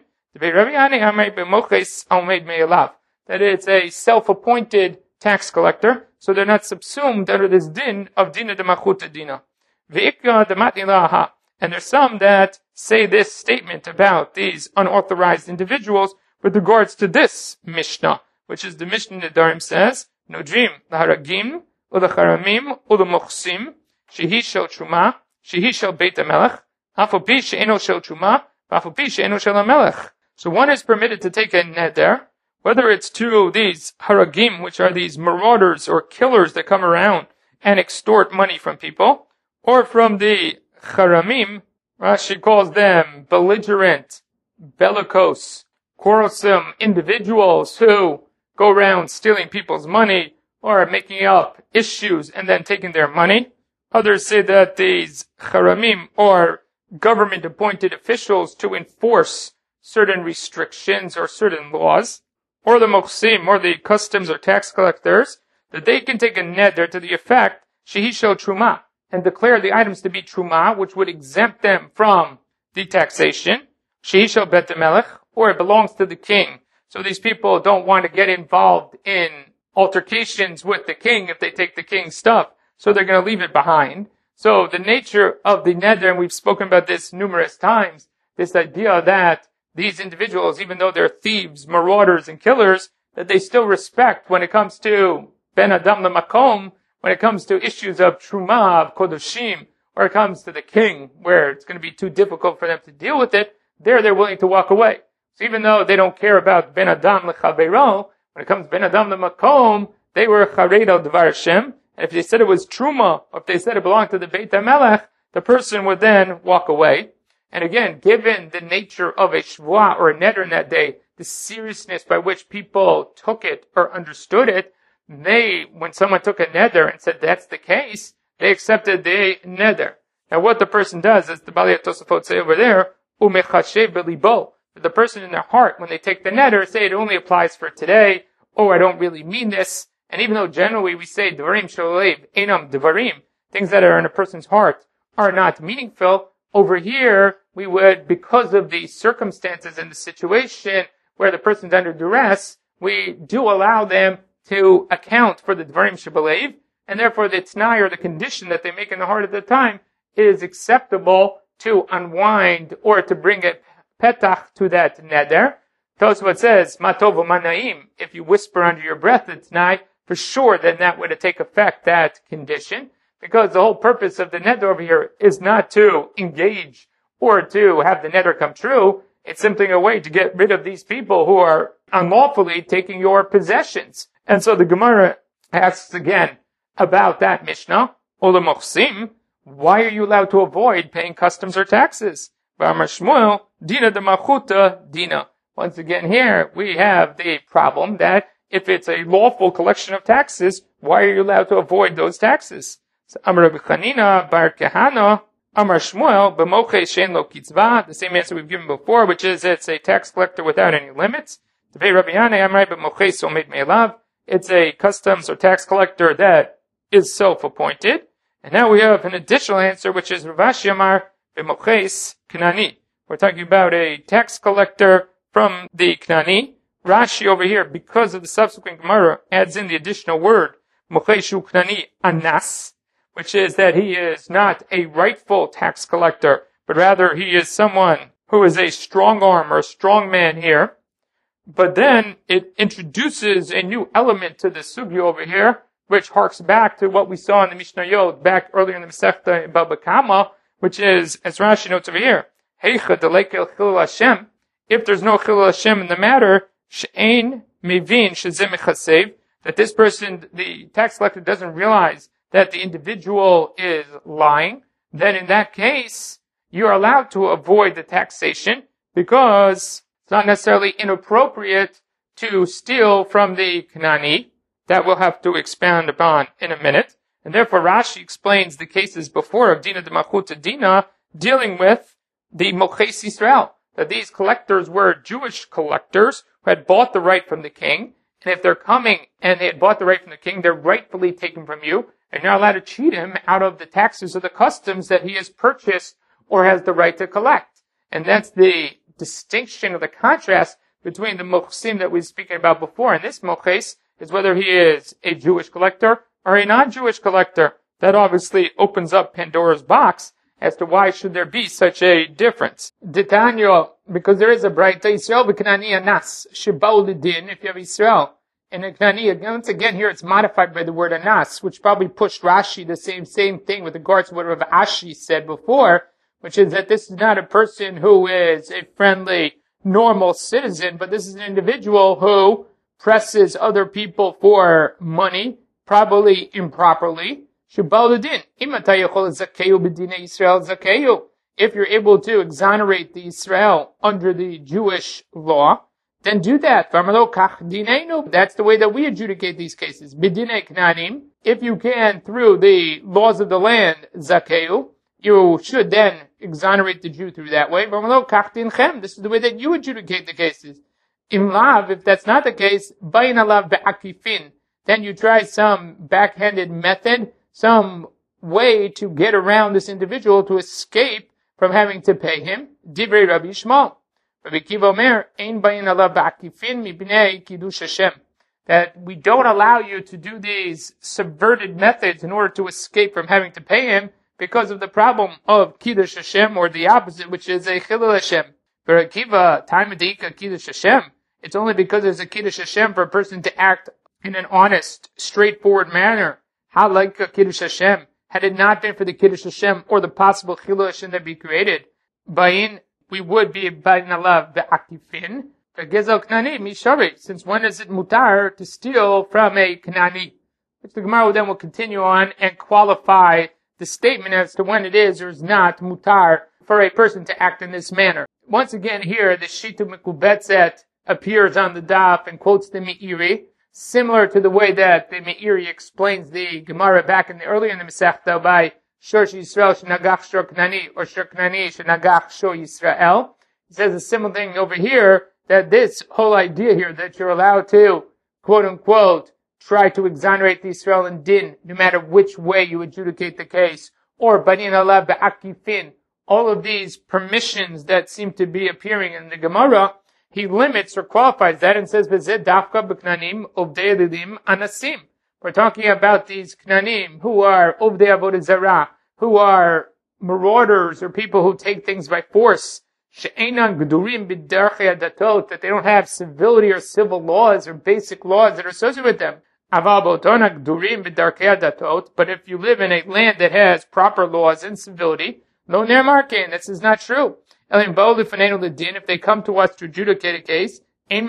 A: That it's a self-appointed tax collector, so they're not subsumed under this din of dina de machuta dina. And there's some that say this statement about these unauthorized individuals with regards to this Mishnah, which is the Mishnah Nedarim says, Nodrim laharagim u'lacharamim u'lamochsim shehi shel truma shehi shel beit hamelech afu pi she'eno shel truma v'afu pi she'eno shel hamelech. So one is permitted to take a neder, whether it's to these haragim, which are these marauders or killers that come around and extort money from people, or from the charamim, Rashi calls them belligerent, bellicose, quarrelsome individuals who go around stealing people's money or making up issues and then taking their money. Others say that these charamim are government-appointed officials to enforce certain restrictions or certain laws, or the mochsim, or the customs or tax collectors, that they can take a neder to the effect, shehi shel truma, and declare the items to be truma, which would exempt them from the taxation, shehi shel bet hamelech, or it belongs to the king. So these people don't want to get involved in altercations with the king if they take the king's stuff, so they're going to leave it behind. So the nature of the neder, and we've spoken about this numerous times, this idea that these individuals, even though they're thieves, marauders, and killers, that they still respect when it comes to ben adam lemakom, when it comes to issues of truma, of kodoshim, or it comes to the king, where it's going to be too difficult for them to deal with it, they're willing to walk away. So even though they don't care about ben adam lechaveiro, when it comes to ben adam lemakom, they were chared al devar Hashem, and if they said it was truma, or if they said it belonged to the Beit HaMelech, the person would then walk away. And again, given the nature of a shvuah or a neder in that day, the seriousness by which people took it or understood it, when someone took a neder and said that's the case, they accepted the neder. Now what the person does, as the Balei Tosafot say over there, umechashev belibo. The person in their heart, when they take the neder, say it only applies for today, or I don't really mean this. And even though generally we say dvarim shalolev enam dvarim, things that are in a person's heart are not meaningful, over here, we would, because of the circumstances and the situation where the person's under duress, we do allow them to account for the dvarim shebalev, and therefore the t'nai or the condition that they make in the heart at the time is acceptable to unwind or to bring a petach to that neder. Tosafot says, matov manaim, if you whisper under your breath the t'nai, for sure then that would take effect, that condition. Because the whole purpose of the neder over here is not to engage or to have the neder come true. It's simply a way to get rid of these people who are unlawfully taking your possessions. And so the Gemara asks again about that Mishnah, Ola Mochsim, why are you allowed to avoid paying customs or taxes? V'amar Shmuel, Dina de Machuta Dina. Once again here, we have the problem that if it's a lawful collection of taxes, why are you allowed to avoid those taxes? So, Amar Rabbi Chanina bar Kahana, Amar Shmuel, b'mochei shein lo kitzva, the same answer we've given before, which is it's a tax collector without any limits. Tevei Rabbi Yanai, Amar b'mochei somed me'elav, it's a customs or tax collector that is self-appointed. And now we have an additional answer, which is Rav Ashi Amar b'mocheis Knani. We're talking about a tax collector from the Knani. Rashi over here, because of the subsequent Gemara, adds in the additional word, mocheishu Knani anas, which is that he is not a rightful tax collector, but rather he is someone who is a strong arm or a strong man here. But then it introduces a new element to the sugya over here, which harks back to what we saw in the Mishnah Yod back earlier in the Masechta in Baba Kama, which is, as Rashi notes over here, Heicha delekel chilul Hashem, if there's no chilul Hashem in the matter, she'ein mivin shezeh mechasev, that this person, the tax collector, doesn't realize that the individual is lying, then in that case, you're allowed to avoid the taxation because it's not necessarily inappropriate to steal from the Knani. That we'll have to expound upon in a minute. And therefore Rashi explains the cases before of Dina de Malchuta Dina dealing with the Moches Yisrael, that these collectors were Jewish collectors who had bought the right from the king, and if they're coming and they had bought the right from the king, they're rightfully taken from you, and you're not allowed to cheat him out of the taxes or the customs that he has purchased or has the right to collect. And that's the distinction or the contrast between the Mochesim that we were speaking about before. And this Moches is whether he is a Jewish collector or a non-Jewish collector. That obviously opens up Pandora's box as to why should there be such a difference. Ditanyo, because there is a Braita, Yisrael v'Knani anas, sheba'u l'din, if you have Yisrael. And in Knani, once again here it's modified by the word anas, which probably pushed Rashi the same thing with regards to what Rav Ashi said before, which is that this is not a person who is a friendly, normal citizen, but this is an individual who presses other people for money, probably improperly. If you're able to exonerate the Israel under the Jewish law, then do that. That's the way that we adjudicate these cases. If you can, through the laws of the land, zakeu, you should then exonerate the Jew through that way. This is the way that you adjudicate the cases. If that's not the case, then you try some backhanded method, some way to get around this individual to escape from having to pay him. Divrei Rabbi Yishmael. Rabbi Kiva Omer, ein bayin alav ba'akifin mibnei kiddush Hashem. That we don't allow you to do these subverted methods in order to escape from having to pay him because of the problem of kiddush Hashem, or the opposite, which is a chilul Hashem. For Rabbi Kiva, time of kiddush Hashem, it's only because there's a kiddush Hashem for a person to act in an honest, straightforward manner. How like a kiddush Hashem? Had it not been for the kiddush Hashem or the possible chilul Hashem that be created, bayin, we would be bayin alav be'akifin, gezel knani mishari. Since when is it mutar to steal from a knani? Which the Gemara then will continue on and qualify the statement as to when it is or is not mutar for a person to act in this manner. Once again here, the Shitu Mekubetzet appears on the daf and quotes the Meiri, similar to the way that the Meiri explains the Gemara back earlier in the Masechta by Shor Yisrael Shenagach Shor Knani, or Shor Knani Shenagach Shor Yisrael. He says a similar thing over here, that this whole idea here that you're allowed to, quote unquote, try to exonerate the Israel and din, no matter which way you adjudicate the case, or banin alav be'akifin, all of these permissions that seem to be appearing in the Gemara, he limits or qualifies that and says, "V'zeh dafka b'knanim ovdei elilim anasim." We're talking about these knanim who are ovdei avodah zarah, who are marauders or people who take things by force. She'enan gedurim b'darchei hadatot, that they don't have civility or civil laws or basic laws that are associated with them. Aval b'otona gedurim b'darchei hadatot, but if you live in a land that has proper laws and civility, lo nermarkein, this is not true. If they come to us to adjudicate a case, we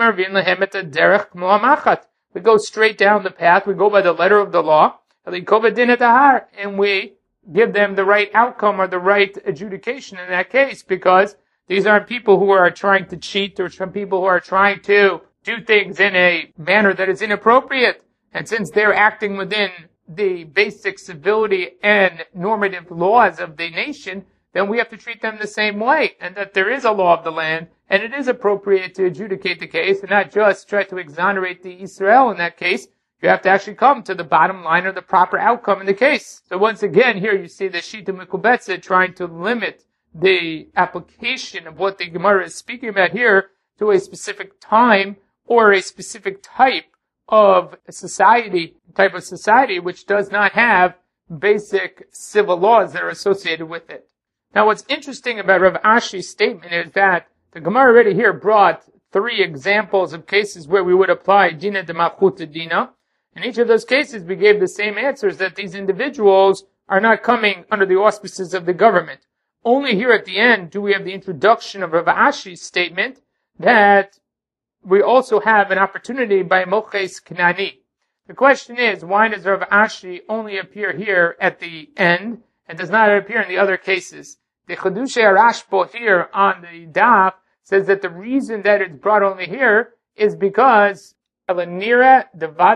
A: go straight down the path, we go by the letter of the law, and we give them the right outcome or the right adjudication in that case, because these aren't people who are trying to cheat or some people who are trying to do things in a manner that is inappropriate. And since they're acting within the basic civility and normative laws of the nation, then we have to treat them the same way, and that there is a law of the land, and it is appropriate to adjudicate the case, and not just try to exonerate the Israel in that case. You have to actually come to the bottom line or the proper outcome in the case. So once again, here you see the Shita Mekubetzet trying to limit the application of what the Gemara is speaking about here to a specific time or a specific type of society which does not have basic civil laws that are associated with it. Now what's interesting about Rav Ashi's statement is that the Gemara already here brought 3 examples of cases where we would apply Dina de Malchuta Dina. In each of those cases we gave the same answers, that these individuals are not coming under the auspices of the government. Only here at the end do we have the introduction of Rav Ashi's statement that we also have an opportunity by Moches Knani. The question is, why does Rav Ashi only appear here at the end and does not appear in the other cases? The Chedushay Rashbo here on the daf says that the reason that it's brought only here is because that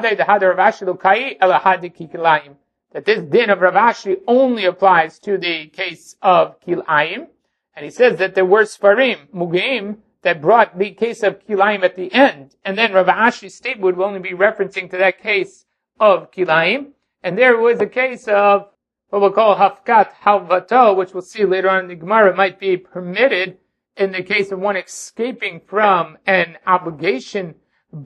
A: this din of Rav Ashi only applies to the case of Kilayim, and he says that there were Sfarim, Mugeim, that brought the case of Kilayim at the end, and then Rav Ashi's statement would only be referencing to that case of Kilayim, and there was a case of what we'll call Hafkat Halvato, which we'll see later on in the Gemara, might be permitted in the case of one escaping from an obligation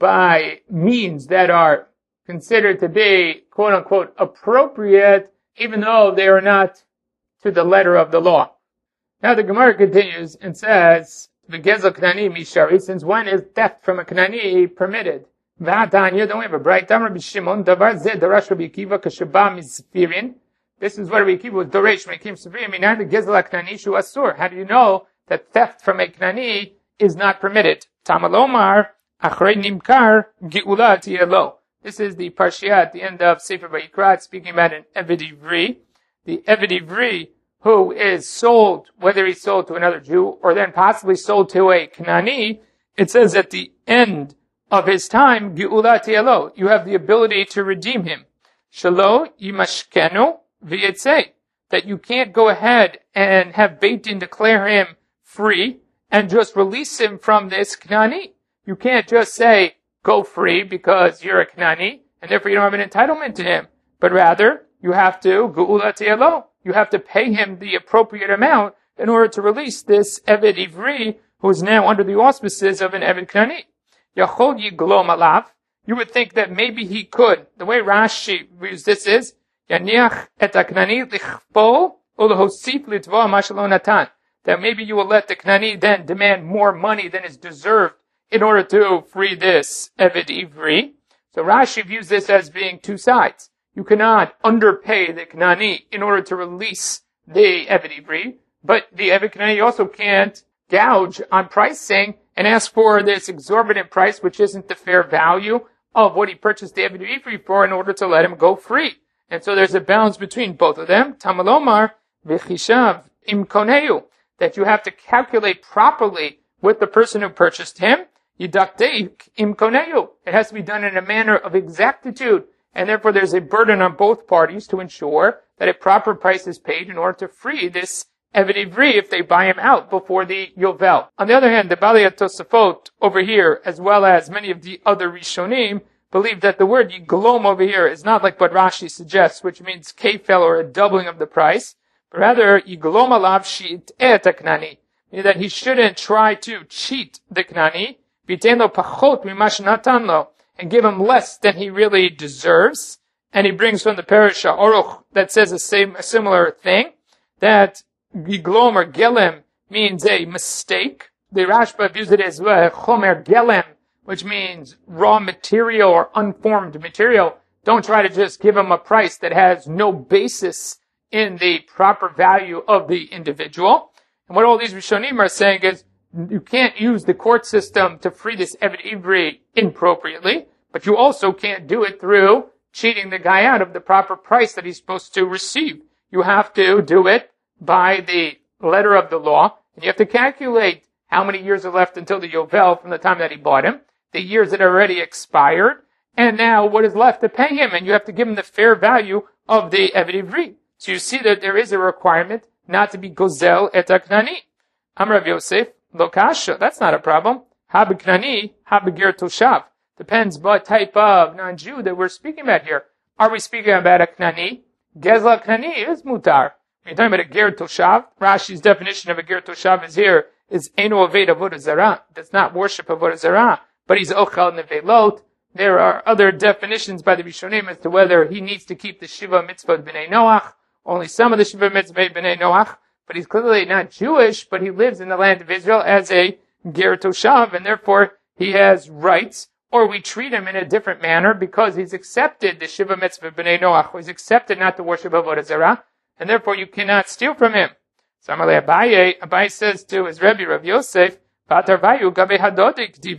A: by means that are considered to be, quote unquote, appropriate, even though they are not to the letter of the law. Now the Gemara continues and says, V'gezel Knani Mishari, since when is theft from a Knani permitted? V'atanya, don't we have a bright Amar B'Shimon, Davar Zeh Darash Rabbi Akiva K'Shabam Mizfirin. This is what Rabbi Akiva was Doresh Mekim Sfirin, Minar the Gezel Knani Shu Asur. How do you know that theft from a Knani is not permitted? Tamalomar, Achrei Nimkar, Geula Tielo. This is the Parshiah at the end of Sefer Vayikra, speaking about an Eved Ivri. The Eved Ivri, who is sold, whether he's sold to another Jew or then possibly sold to a Knani, it says at the end of his time, Geula Tielo, you have the ability to redeem him. Shalo Yimashkenu V'yetzei, that you can't go ahead and have Beit Din declare him free and just release him from this Knani. You can't just say, go free because you're a Knani, and therefore you don't have an entitlement to him. But rather, you have to, Geula Tielo, you have to pay him the appropriate amount in order to release this Eved Ivri, who is now under the auspices of an Eved Knani. Yachol Yiglom Alav, you would think that maybe he could. The way Rashi views this is, Yaniach et Knani lichpo ulehosif litva mashalon natan. That maybe you will let the Knani then demand more money than is deserved in order to free this Eved Ivri. So Rashi views this as being two sides. You cannot underpay the Knani in order to release the Eved Ivri, but the Eved Knani also can't gouge on pricing and ask for this exorbitant price, which isn't the fair value of what he purchased the Eved Ivri for, in order to let him go free. And so there's a balance between both of them. Tamalomar v'chishav imkoneu, that you have to calculate properly with the person who purchased him. Yidakteik imkoneu, it has to be done in a manner of exactitude, and therefore there's a burden on both parties to ensure that a proper price is paid in order to free this Eved Ivri if they buy him out before the Yovel. On the other hand, the Balei Tosafot over here, as well as many of the other Rishonim, believe that the word Yiglom over here is not like what Rashi suggests, which means kefel, or a doubling of the price, but rather Yiglom alav she'it et Knani, meaning that he shouldn't try to cheat the Knani, b'tein lo pachot mimash natan lo, and give him less than he really deserves. And he brings from the Parasha Aruch that says a similar thing, that Yiglom or Gelem means a mistake. The Rashba views it as Chomer Gelem, which means raw material or unformed material. Don't try to just give him a price that has no basis in the proper value of the individual. And what all these Rishonim are saying is, you can't use the court system to free this Eved Ivri inappropriately, but you also can't do it through cheating the guy out of the proper price that he's supposed to receive. You have to do it by the letter of the law, and you have to calculate how many years are left until the Yovel from the time that he bought him, the years that are already expired, and now what is left to pay him, and you have to give him the fair value of the Eved Ivri. So you see that there is a requirement not to be gozel et Knani. Amar Rav Yosef, lo kasha, that's not a problem. Ha b'Knani, ha b'ger toshav. Depends what type of non-Jew that we're speaking about here. Are we speaking about a Knani? Gezel Knani is mutar. When you're talking about a ger toshav, Rashi's definition of a ger toshav is eno aved avodah zarah. Does not worship avodah zarah, but he's ochel nevelot. There are other definitions by the Rishonim as to whether he needs to keep the Shiva mitzvah b'nei Noach, only some of the Shiva mitzvah b'nei Noach, but he's clearly not Jewish, but he lives in the land of Israel as a ger toshav, and therefore he has rights, or we treat him in a different manner because he's accepted the Shiva mitzvah b'nei Noach, or he's accepted not to worship avodah zarah, and therefore you cannot steal from him. So Amalei Abaye says to his Rebbe Rav Yosef, Patar vayu gabe hadodik dive.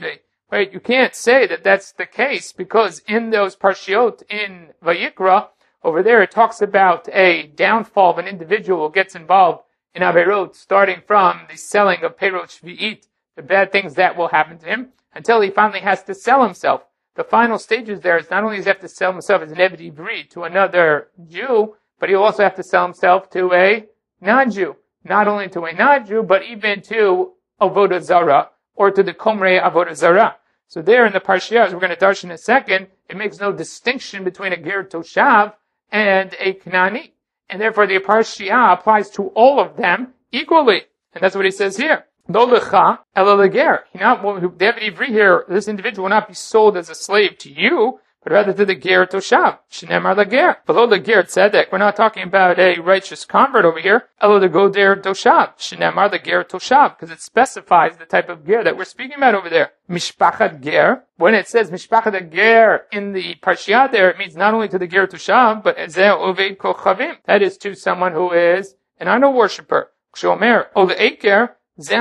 A: Right? You can't say that that's the case because in those parshiot in Vayikra, over there it talks about a downfall of an individual who gets involved in Averot, starting from the selling of Perot Shvi'it, the bad things that will happen to him, until he finally has to sell himself. The final stages there is not only does he have to sell himself as an Eved Ivri to another Jew, but he'll also have to sell himself to a non-Jew. Not only to a non-Jew, but even to Avodah Zarah, or to the Komrei Avodah Zarah. So there in the Parshiah, as we're going to darshan in a second, it makes no distinction between a Ger Toshav and a Knani. And therefore the Parshiah applies to all of them equally. And that's what he says here. Lo lecha ela leger. The Eved Ivri here, this individual will not be sold as a slave to you, but rather to the ger toshav. Shenemar leger. Below the ger tzedek. We're not talking about a righteous convert over here. Ela legoder toshav. Shenemar leger toshav. Because it specifies the type of ger that we're speaking about over there. Mishpachat ger. When it says mishpachat ger in the parshiah there, it means not only to the ger toshav, but ezeh oved kochavim. That is to someone who is an idol worshiper. Kshomer ole eker.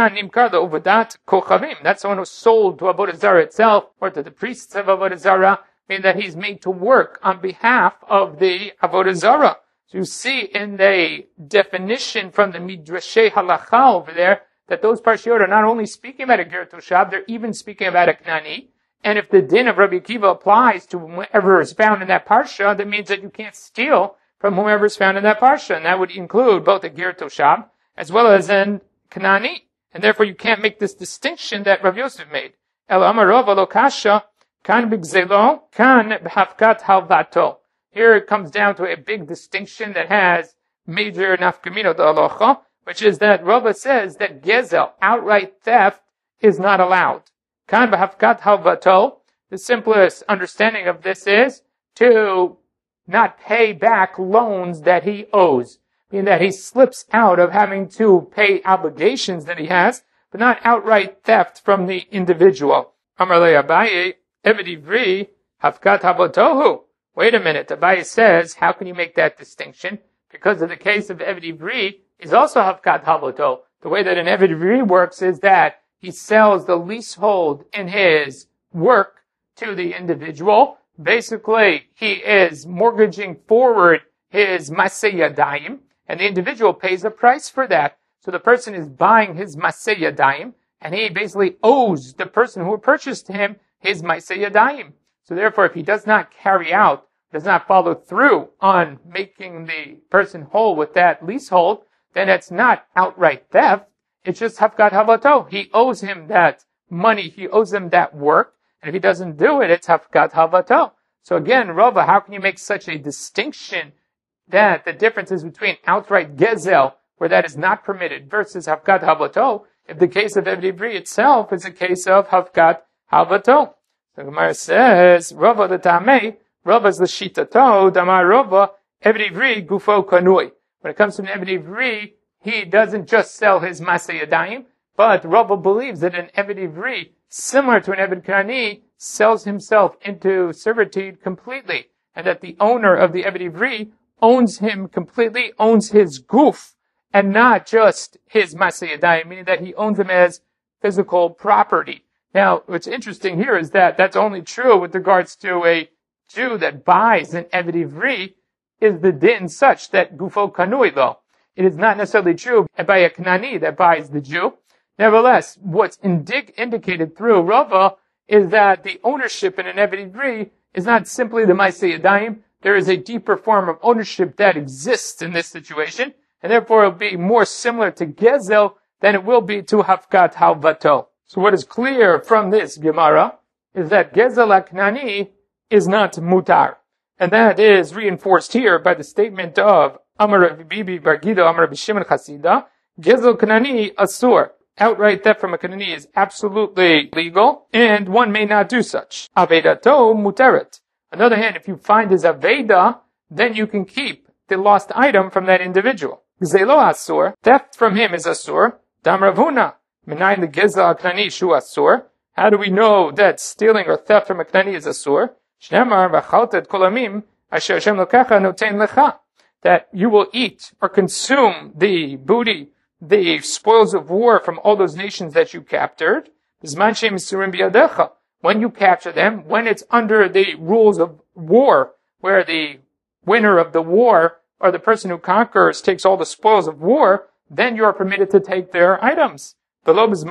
A: That's someone who's sold to Avodah Zarah itself, or to the priests of Avodah Zarah, meaning that he's made to work on behalf of the Avodah Zarah. So you see in the definition from the Midrashei Halacha over there, that those parshiot are not only speaking about a Ger Toshav, they're even speaking about a Knani. And if the din of Rabbi Akiva applies to whoever is found in that parsha, that means that you can't steal from whoever is found in that parsha. And that would include both a Ger Toshav, as well as an Knani. And therefore you can't make this distinction that Rav Yosef made. El amarov lo kasha kan b'gzelo kan b'hafkat halvato. Here it comes down to a big distinction that has major nafkamino d'alocha, which is that Rava says that gezel, outright theft, is not allowed. Kan b'hafkat halvato. The simplest understanding of this is to not pay back loans that he owes. Meaning that he slips out of having to pay obligations that he has, but not outright theft from the individual. Amar le Abaye, Eved Ivri, hafkat havotohu. Wait a minute, Abaye says, how can you make that distinction? Because of the case of Eved Ivri is also hafkat havoto. The way that an Eved Ivri works is that he sells the leasehold in his work to the individual. Basically, he is mortgaging forward his maseh yadayim, and the individual pays a price for that. So the person is buying his maseh yadayim, and he basically owes the person who purchased him his maseh yadayim. So therefore, if he does not carry out, does not follow through on making the person whole with that leasehold, then it's not outright theft. It's just hafkat havato. He owes him that money. He owes him that work. And if he doesn't do it, it's hafkat havato. So again, Rava, how can you make such a distinction that the difference is between outright gezel, where that is not permitted, versus hafkat havato, if the case of Eved Ivri itself is a case of hafkat havato? The Gemara says, Rava the Tameh, Rava's the shitato, Damar Rava, Eved Ivri gufo kanui. When it comes to an Eved Ivri, he doesn't just sell his maseh yadayim, but Rava believes that an Eved Ivri, similar to an Eved Knani, sells himself into servitude completely, and that the owner of the Eved Ivri owns him completely, owns his guf, and not just his maseh yadayim, meaning that he owns him as physical property. Now, what's interesting here is that that's only true with regards to a Jew that buys an Eved Ivri, is the din such that gufo kanui lo. It is not necessarily true by a Knani that buys the Jew. Nevertheless, what's indicated through Rava is that the ownership in an Eved Ivri is not simply the maseh yadayim. There is a deeper form of ownership that exists in this situation, and therefore it will be more similar to gezel than it will be to hafkat halvato. So what is clear from this Gemara is that gezel aknani is not mutar. And that is reinforced here by the statement of Amar Rabbi Bibi bar Gida, Amar Rabbi Shimon Chasida, gezel kanani asur. Outright theft from a kanani is absolutely legal, and one may not do such. Avedato muteret. On the other hand, if you find his aveda, then you can keep the lost item from that individual. Gzelo asur, theft from him is asur. Dam Rav Huna, menayin the gezel aknani shu asur. How do we know that stealing or theft from a knani is asur? Shnemar v'chaltet kolamim asher Hashem lokecha noten lecha. That you will eat or consume the booty, the spoils of war from all those nations that you captured. Bisman she'em isurim biyadecha. when you capture them, when it's under the rules of war, where the winner of the war or the person who conquers takes all the spoils of war, then you are permitted to take their items. But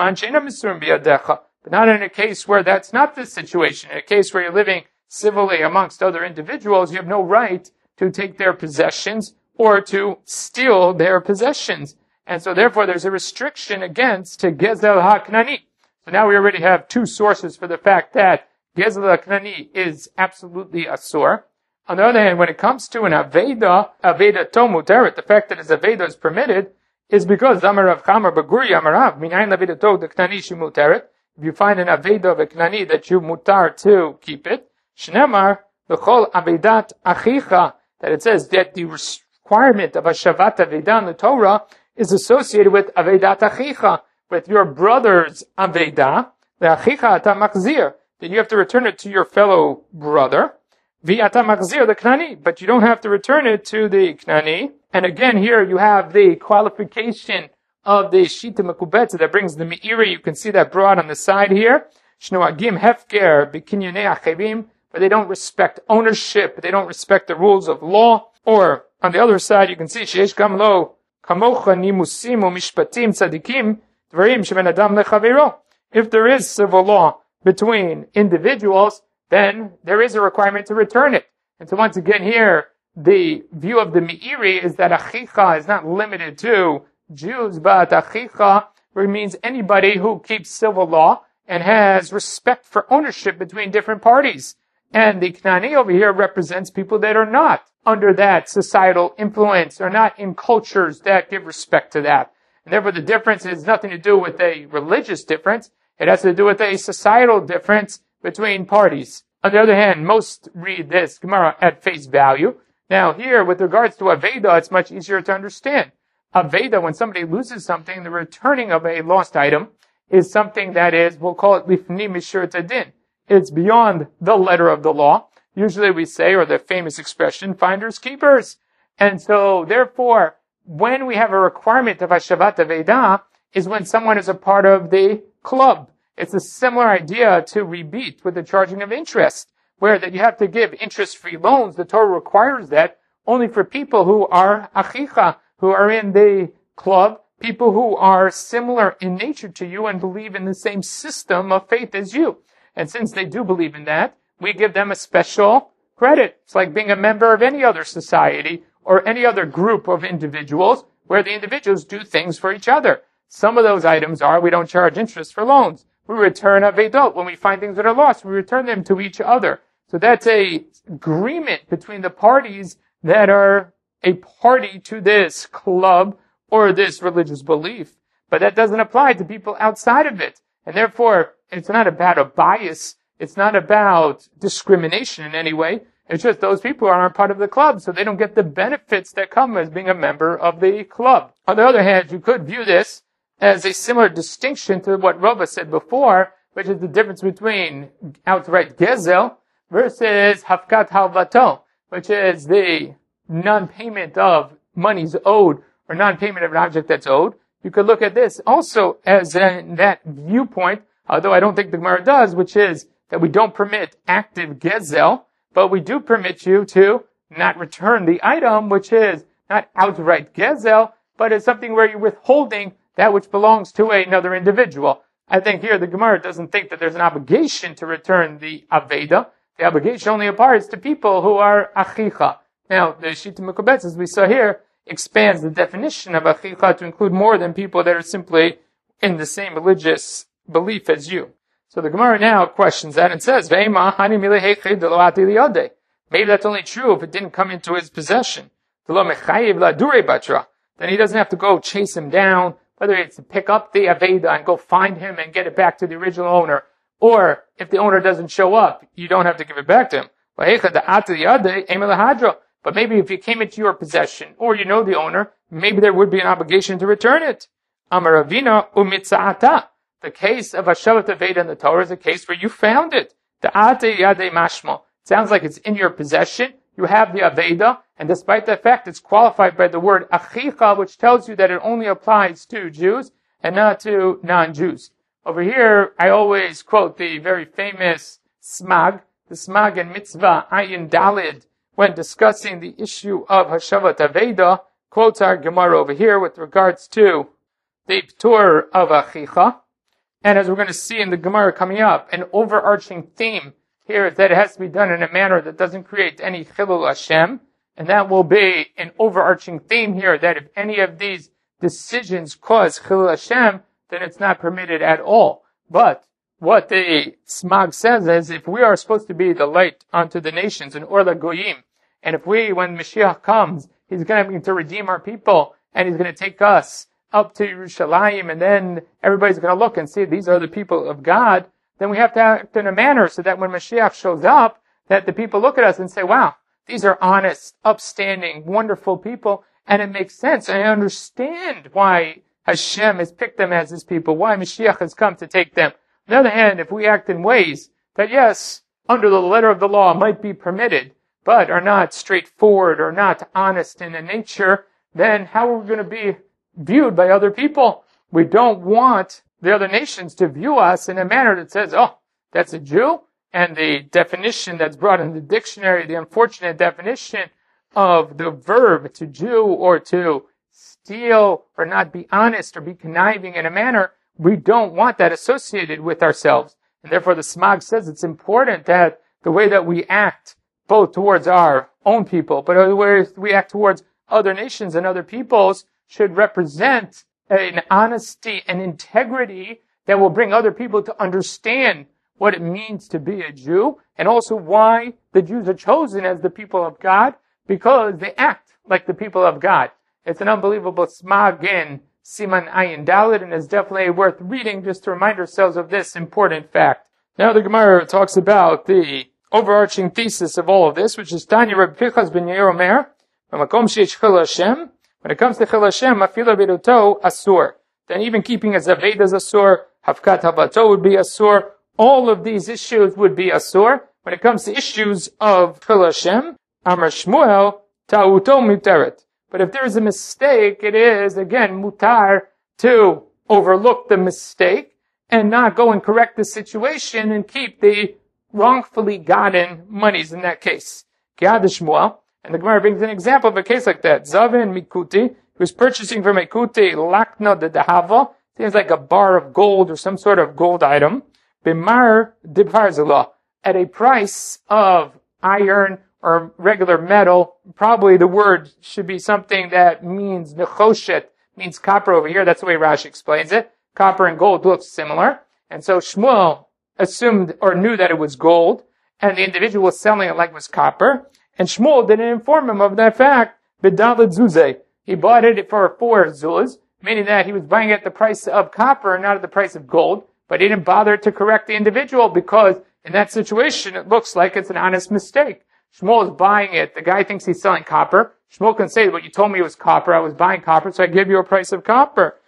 A: not in a case where that's not the situation. In a case where you're living civilly amongst other individuals, you have no right to take their possessions or to steal their possessions. And so therefore there's a restriction against to Gezel HaKnani. So now we already have two sources for the fact that Gezel HaKnani is absolutely asur. On the other hand, when it comes to an Aveda to muteret, the fact that his Aveda is permitted is because Amar Rav Chamar Baguri Amarav, Minayin Aveda to the Knani Shimuteret. If you find an Aveda of a Knani that you mutar to keep it, Shnemar, L'chol Avedat Achicha, that it says that the requirement of a Shavat Aveda in the Torah is associated with Avedat Achicha, with your brother's Aveda, the Achicha Ata Machzir, then you have to return it to your fellow brother, V'ata Machzir, the Knani, but you don't have to return it to the Knani. And again, here you have the qualification of the Shita Mekubetza that brings the Meiri. You can see that brought on the side here. Shnoagim Hefker B'Kinyonei Achevim, but they don't respect ownership, they don't respect the rules of law. Or on the other side, you can see Sheyesh Gam Lo Kamocha Nimusim Umishpatim Tzadikim Dvarim Sheven Adam Lechavero. If there is civil law between individuals, then there is a requirement to return it. And so once again here, the view of the Meiri is that Achicha is not limited to Jews, but Achicha means anybody who keeps civil law and has respect for ownership between different parties. And the Knani over here represents people that are not under that societal influence or not in cultures that give respect to that. And therefore the difference has nothing to do with a religious difference. It has to do with a societal difference between parties. On the other hand, most read this Gemara at face value. Now here, with regards to Aveda, it's much easier to understand. Aveda, when somebody loses something, the returning of a lost item is something that is, we'll call it lifni mishur tadin. It's beyond the letter of the law. Usually we say, or the famous expression, finders keepers. And so, therefore, when we have a requirement of Hashavat Aveda, is when someone is a part of the club. It's a similar idea to rebit with the charging of interest, where that you have to give interest-free loans. The Torah requires that only for people who are achicha, who are in the club, people who are similar in nature to you and believe in the same system of faith as you. And since they do believe in that, we give them a special credit. It's like being a member of any other society or any other group of individuals where the individuals do things for each other. Some of those items are we don't charge interest for loans. We return avedot. When we find things that are lost, we return them to each other. So that's a agreement between the parties that are a party to this club or this religious belief. But that doesn't apply to people outside of it. And therefore, it's not about a bias. It's not about discrimination in any way. It's just those people aren't part of the club, so they don't get the benefits that come as being a member of the club. On the other hand, you could view this as a similar distinction to what Rava said before, which is the difference between outright gezel versus hafkat halvato, which is the non-payment of monies owed or non-payment of an object that's owed. You could look at this also as that viewpoint, although I don't think the Gemara does, which is that we don't permit active gezel, but we do permit you to not return the item, which is not outright gezel, but it's something where you're withholding that which belongs to another individual. I think here the Gemara doesn't think that there's an obligation to return the Aveda. The obligation only applies to people who are Achicha. Now, the Shita Mekubetz, as we saw here, expands the definition of Achicha to include more than people that are simply in the same religious belief as you. So the Gemara now questions that and says, maybe that's only true if it didn't come into his possession. Then he doesn't have to go chase him down, whether it's to pick up the Aveda and go find him and get it back to the original owner, or if the owner doesn't show up, you don't have to give it back to him. But maybe if it came into your possession, or you know the owner, maybe there would be an obligation to return it. Amaravina umitza'ata. The case of Hashavat Aveda in the Torah is a case where you found it. Ta'ate yade mashma. It sounds like it's in your possession. You have the Aveda, and despite the fact it's qualified by the word achicha, which tells you that it only applies to Jews and not to non-Jews. Over here, I always quote the very famous Smag, the Smag in Mitzvah Ayin Dalid, when discussing the issue of Hashavat Aveda, quotes our Gemara over here with regards to the Ptur of Achicha. And as we're going to see in the Gemara coming up, an overarching theme here is that it has to be done in a manner that doesn't create any Chilul Hashem. And that will be an overarching theme here, that if any of these decisions cause Chilul Hashem, then it's not permitted at all. But what the Smag says is, if we are supposed to be the light unto the nations, an Or LaGoyim, and if we, when Mashiach comes, he's going to redeem our people, and he's going to take us up to Yerushalayim, and then everybody's going to look and see these are the people of God, then we have to act in a manner so that when Mashiach shows up, that the people look at us and say, wow, these are honest, upstanding, wonderful people, and it makes sense. I understand why Hashem has picked them as his people, why Mashiach has come to take them. On the other hand, if we act in ways that, yes, under the letter of the law might be permitted, but are not straightforward or not honest in the nature, then how are we going to be viewed by other people? We don't want the other nations to view us in a manner that says, oh, that's a Jew. And the definition that's brought in the dictionary, the unfortunate definition of the verb to Jew or to steal or not be honest or be conniving in a manner, we don't want that associated with ourselves. And therefore the Smag says it's important that the way that we act both towards our own people, but the way we act towards other nations and other peoples should represent an honesty and integrity that will bring other people to understand what it means to be a Jew, and also why the Jews are chosen as the people of God, because they act like the people of God. It's an unbelievable Smag in Siman Ayin Daled, and it's definitely worth reading just to remind ourselves of this important fact. Now the Gemara talks about the overarching thesis of all of this, which is Tanya Rabbi Pinchas ben Yair Omer, Makom sheish Chilul Hashem, when it comes to Chilul Hashem, Afilo Beruto Asur. Then even keeping a Zaved is Asur, Hafkat Havato would be Asur. All of these issues would be Asur. When it comes to issues of Chilul Hashem, Amar Shmuel, Ta'uto Muteret. But if there is a mistake, it is, again, mutar to overlook the mistake and not go and correct the situation and keep the wrongfully gotten monies in that case. Kiad Shmuel. And the Gemara brings an example of a case like that. Zavin Mikuti, who was purchasing from Mikuti Lakna de Dahava, seems like a bar of gold or some sort of gold item. Bimar Dibharzala, at a price of iron or regular metal. Probably the word should be something that means nechoshet, means copper over here. That's the way Rashi explains it. Copper and gold look similar. And so Shmuel assumed or knew that it was gold, and the individual was selling it like it was copper. And Shmuel didn't inform him of that fact. B'daled zuzeh. He bought it for 4 zuz, meaning that he was buying it at the price of copper and not at the price of gold. But he didn't bother to correct the individual because in that situation it looks like it's an honest mistake. Shmuel is buying it. The guy thinks he's selling copper. Shmuel can say, well, you told me it was copper. I was buying copper, so I gave you a price of copper.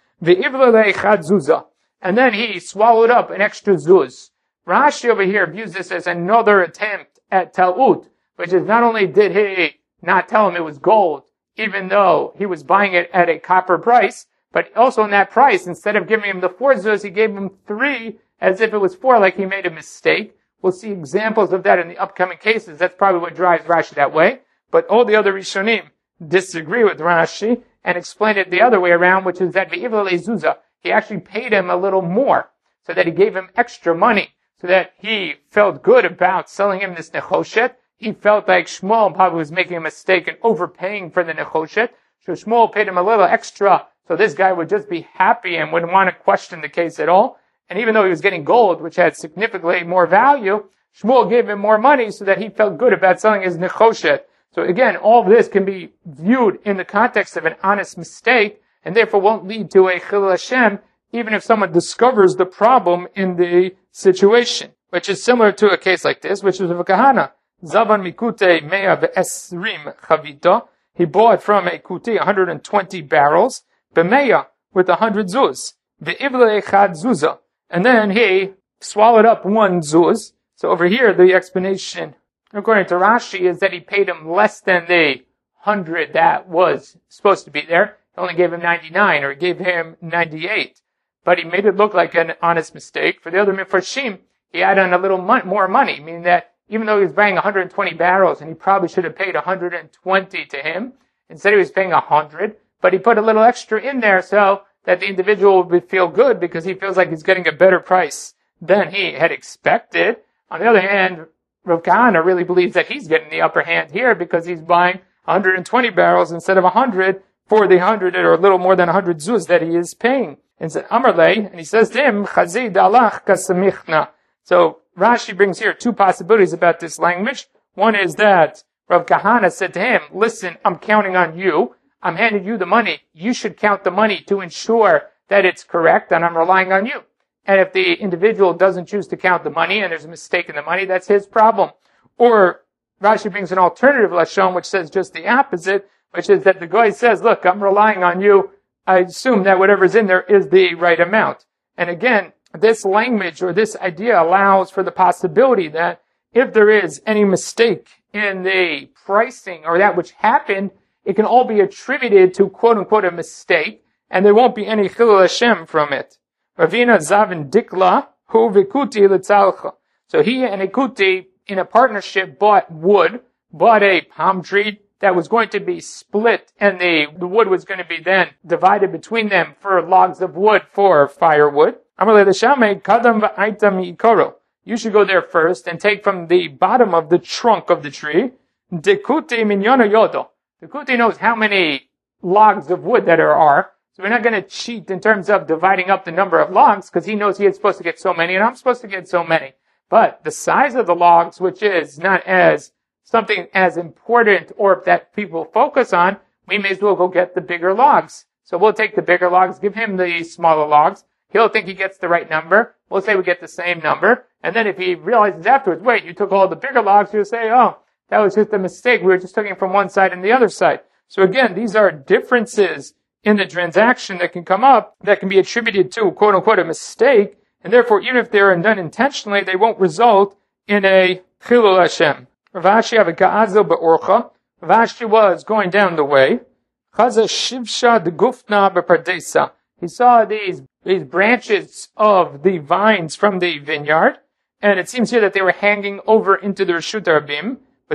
A: And then he swallowed up an extra zuz. Rashi over here views this as another attempt at tal'ut, which is not only did he not tell him it was gold, even though he was buying it at a copper price, but also in that price, instead of giving him the 4 zuz, he gave him 3 as if it was 4, like he made a mistake. We'll see examples of that in the upcoming cases. That's probably what drives Rashi that way. But all the other Rishonim disagree with Rashi and explain it the other way around, which is that Ve'ivla Lezuza, he actually paid him a little more, so that he gave him extra money, so that he felt good about selling him this Nechoshet. He felt like Shmuel probably was making a mistake and overpaying for the Nechoshet. So Shmuel paid him a little extra, so this guy would just be happy and wouldn't want to question the case at all. And even though he was getting gold, which had significantly more value, Shmuel gave him more money so that he felt good about selling his Nechoshet. So again, all of this can be viewed in the context of an honest mistake, and therefore won't lead to a Chilul Hashem, even if someone discovers the problem in the situation, which is similar to a case like this, which is of a kahana. Zavan Mikute Mea Ve'esrim Chavita. He bought from a kuti 120 barrels, Bemeya, with 100 zuz. Ve'ivle Echad Zuza. And then he swallowed up 1 zuz. So over here, the explanation, according to Rashi, is that he paid him less than the 100 that was supposed to be there. He only gave him 99, or he gave him 98. but he made it look like an honest mistake. For the other Mefarshim, he added on a little more money, meaning that even though he was buying 120 barrels, and he probably should have paid 120 to him, instead he was paying 100, but he put a little extra in there so that the individual would feel good because he feels like he's getting a better price than he had expected. On the other hand, Rav Kahana really believes that he's getting the upper hand here because he's buying 120 barrels instead of 100 for the 100 or a little more than 100 zuz that he is paying. And so Amarle, and he says to him, Chazid alach kasamichna. So Rashi brings here two possibilities about this language. One is that Rav Kahana said to him, listen, I'm counting on you. I'm handing you the money. You should count the money to ensure that it's correct, and I'm relying on you. And if the individual doesn't choose to count the money and there's a mistake in the money, that's his problem. Or Rashi brings an alternative lashon which says just the opposite, which is that the guy says, look, I'm relying on you. I assume that whatever's in there is the right amount. And again, this language or this idea allows for the possibility that if there is any mistake in the pricing or that which happened, it can all be attributed to quote unquote a mistake, and there won't be any chilul Hashem from it. Ravina Zavin Dikla Hu Vikuti Litzalcha. So he and Ikuti in a partnership bought a palm tree that was going to be split, and the wood was going to be then divided between them for logs of wood for firewood. Amalei L'Shamei Kadam V'Aitam Yikoro. You should go there first and take from the bottom of the trunk of the tree. Dekuti Minyona Yodo. The Kuti knows how many logs of wood that there are, so we're not going to cheat in terms of dividing up the number of logs, because he knows he is supposed to get so many, and I'm supposed to get so many. But the size of the logs, which is not as something as important or that people focus on, we may as well go get the bigger logs. So we'll take the bigger logs, give him the smaller logs. He'll think he gets the right number. We'll say we get the same number. And then if he realizes afterwards, wait, you took all the bigger logs, he'll say, oh, that was just a mistake. We were just taking from one side and the other side. So again, these are differences in the transaction that can come up that can be attributed to quote unquote a mistake. And therefore, even if they're done intentionally, they won't result in a chilul Hashem. Rav Ashi aveka'azel be'orcha. Rav Ashi was going down the way. Chaza shivsha degufna bepardesa. He saw these branches of the vines from the vineyard. And it seems here that they were hanging over into the Reshut Rabim.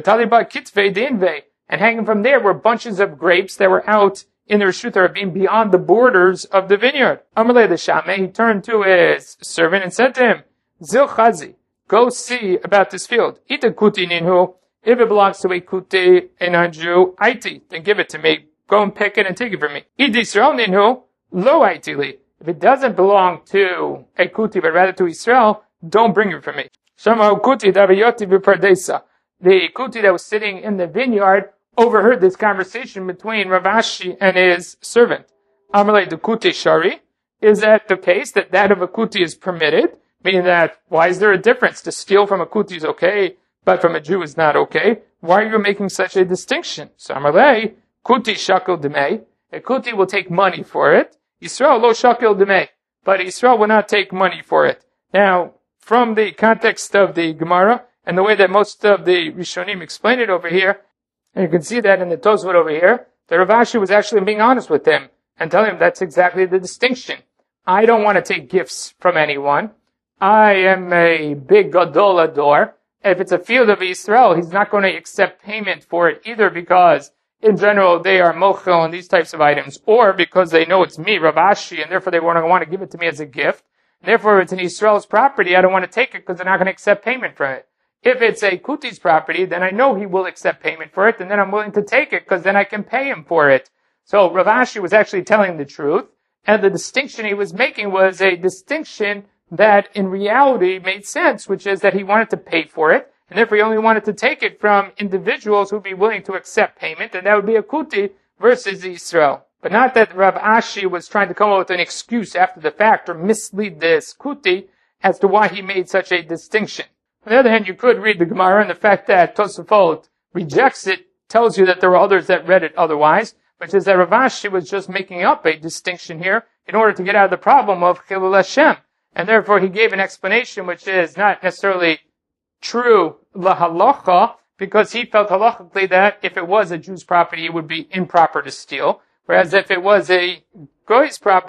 A: And hanging from there were bunches of grapes that were out in the Reshut Rabim beyond the borders of the vineyard. Amalei L'Shamei, he turned to his servant and said to him, Zil Chazi, go see about this field. Ita kuti ninhu, if it belongs to a kuti and a Jew, aiti, then give it to me. Go and pick it and take it from me. Ita Yisrael ninhu, lo aiti li. If it doesn't belong to a kuti, but rather to Israel, don't bring it from me. Shama kuti davayoti v'pardesa. The kuti that was sitting in the vineyard overheard this conversation between Rav Ashi and his servant. Amalei the kuti shari. Is that the case that of a kuti is permitted? Meaning that, why is there a difference? To steal from a kuti is okay, but from a Jew is not okay. Why are you making such a distinction? So Amalei, kuti shakel demei. A kuti will take money for it. Yisrael lo shakel demei. But Yisrael will not take money for it. Now, from the context of the Gemara, and the way that most of the Rishonim explain it over here, and you can see that in the Tosfot over here, that Rav Ashi was actually being honest with him and telling him that's exactly the distinction. I don't want to take gifts from anyone. I am a big gadol ador. If it's a field of Israel, he's not going to accept payment for it either because, in general, they are mochel on these types of items, or because they know it's me, Rav Ashi, and therefore they want to give it to me as a gift. Therefore, if it's in Israel's property, I don't want to take it because they're not going to accept payment from it. If it's a kuti's property, then I know he will accept payment for it, and then I'm willing to take it because then I can pay him for it. So Rav Ashi was actually telling the truth, and the distinction he was making was a distinction that in reality made sense, which is that he wanted to pay for it, and therefore he only wanted to take it from individuals who would be willing to accept payment, and that would be a kuti versus Israel. But not that Rav Ashi was trying to come up with an excuse after the fact or mislead this kuti as to why he made such a distinction. On the other hand, you could read the Gemara, and the fact that Tosafot rejects it tells you that there were others that read it otherwise, which is that Rav Ashi was just making up a distinction here in order to get out of the problem of Chilul Hashem. And therefore he gave an explanation which is not necessarily true lahalacha, because he felt halachically that if it was a Jew's property, it would be improper to steal. Whereas if it was a Goy's property,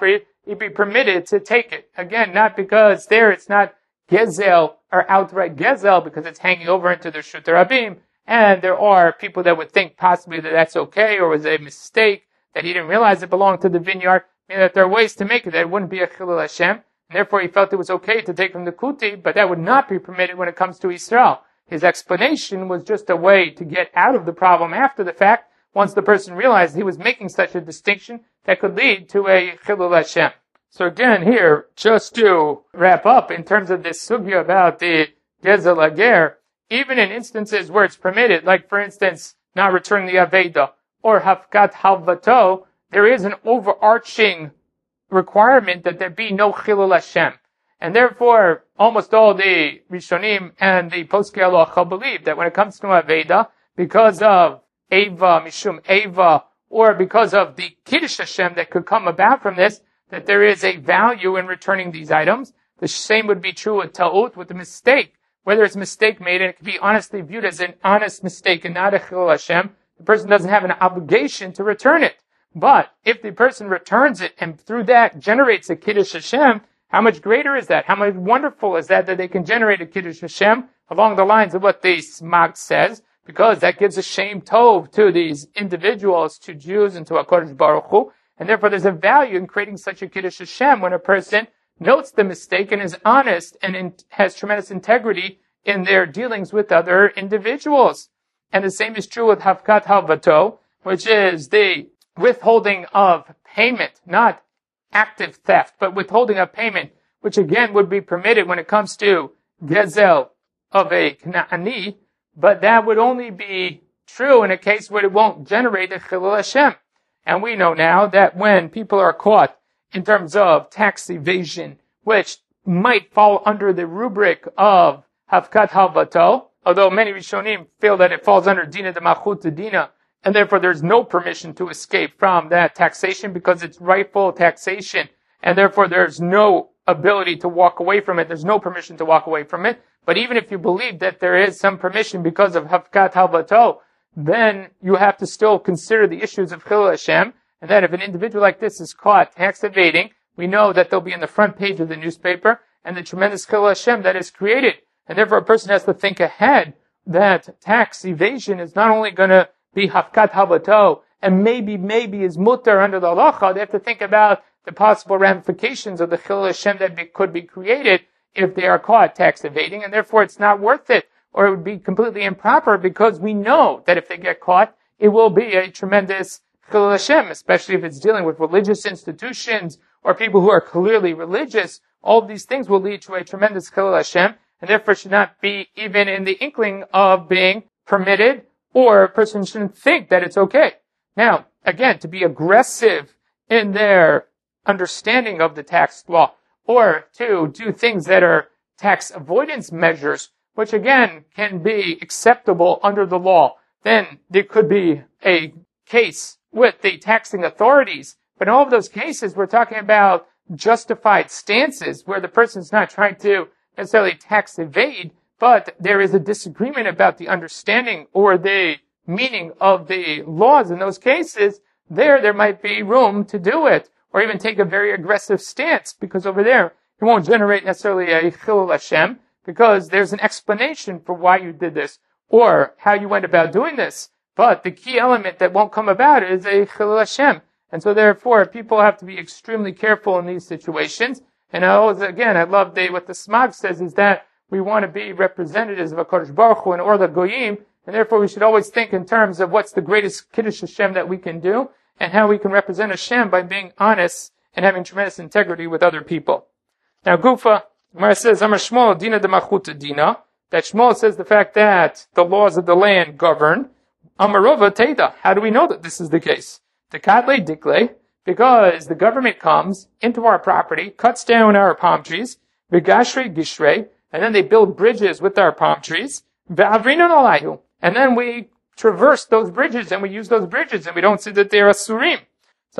A: he'd be permitted to take it. Again, not because there it's not gezel or outright gezel because it's hanging over into the Shut Rabim, and there are people that would think possibly that that's okay or was a mistake, that he didn't realize it belonged to the vineyard, meaning that there are ways to make it that it wouldn't be a Chilul Hashem, and therefore he felt it was okay to take from the Kuti, but that would not be permitted when it comes to Israel. His explanation was just a way to get out of the problem after the fact, once the person realized he was making such a distinction that could lead to a Chilul Hashem. So again here, just to wrap up in terms of this sugya about the Gezel Ager, even in instances where it's permitted, like for instance, not returning the Aveda, or Hafkat Halvato, there is an overarching requirement that there be no Chilul Hashem. And therefore, almost all the Rishonim and the Poskei Halacha believe that when it comes to Aveda, because of Eva, Mishum Eva, or because of the Kiddush Hashem that could come about from this, that there is a value in returning these items. The same would be true with Ta'ut, with the mistake. Whether it's a mistake made and it can be honestly viewed as an honest mistake and not a Chilul Hashem, the person doesn't have an obligation to return it. But if the person returns it and through that generates a Kiddush Hashem, how much greater is that? How much wonderful is that they can generate a Kiddush Hashem along the lines of what the Smag says, because that gives a shame tov to these individuals, to Jews and to HaKadosh Baruch Hu, and therefore there's a value in creating such a Kiddush Hashem when a person notes the mistake and is honest and has tremendous integrity in their dealings with other individuals. And the same is true with Hafkat Halvato, which is the withholding of payment, not active theft, but withholding of payment, which again would be permitted when it comes to Gezel of a Kna'ani, but that would only be true in a case where it won't generate a Chilul Hashem. And we know now that when people are caught in terms of tax evasion, which might fall under the rubric of Hafkat Halvato, although many Rishonim feel that it falls under Dina de Malchut Dina, and therefore there's no permission to escape from that taxation because it's rightful taxation, and therefore there's no ability to walk away from it. There's no permission to walk away from it. But even if you believe that there is some permission because of Hafkat Halvato, then you have to still consider the issues of Chilul Hashem, and that if an individual like this is caught tax evading, we know that they'll be in the front page of the newspaper, and the tremendous Chilul Hashem that is created. And therefore a person has to think ahead that tax evasion is not only going to be Hafkat Halvato, and maybe is mutter under the halacha. They have to think about the possible ramifications of the Chilul Hashem that could be created if they are caught tax evading, and therefore it's not worth it, or it would be completely improper, because we know that if they get caught, it will be a tremendous Chilul Hashem, especially if it's dealing with religious institutions or people who are clearly religious. All of these things will lead to a tremendous Chilul Hashem, and therefore should not be even in the inkling of being permitted, or a person shouldn't think that it's okay. Now, again, to be aggressive in their understanding of the tax law, or to do things that are tax avoidance measures, which again can be acceptable under the law, then there could be a case with the taxing authorities. But in all of those cases, we're talking about justified stances where the person's not trying to necessarily tax evade, but there is a disagreement about the understanding or the meaning of the laws in those cases. There might be room to do it, or even take a very aggressive stance, because over there it won't generate necessarily a Chilul Hashem, because there's an explanation for why you did this, or how you went about doing this. But the key element that won't come about is a Chilul Hashem. And so therefore, people have to be extremely careful in these situations. And I love what the Smag says is that we want to be representatives of HaKadosh Baruch Hu and or the Goyim, and therefore we should always think in terms of what's the greatest Kiddush Hashem that we can do, and how we can represent Hashem by being honest and having tremendous integrity with other people. Now, Gufa, Gemara says, Amar Shmuel, Dina de Malchut Dina, that Shmuel says the fact that the laws of the land govern. Amar Rava Teda, how do we know that this is the case? Tekadle Dikle, because the government comes into our property, cuts down our palm trees, Vigashre Gishrei, and then they build bridges with our palm trees, Ve'avrinon Alayhu, and then we traverse those bridges and we use those bridges and we don't see that they're asurim. So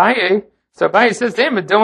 A: Abaye says,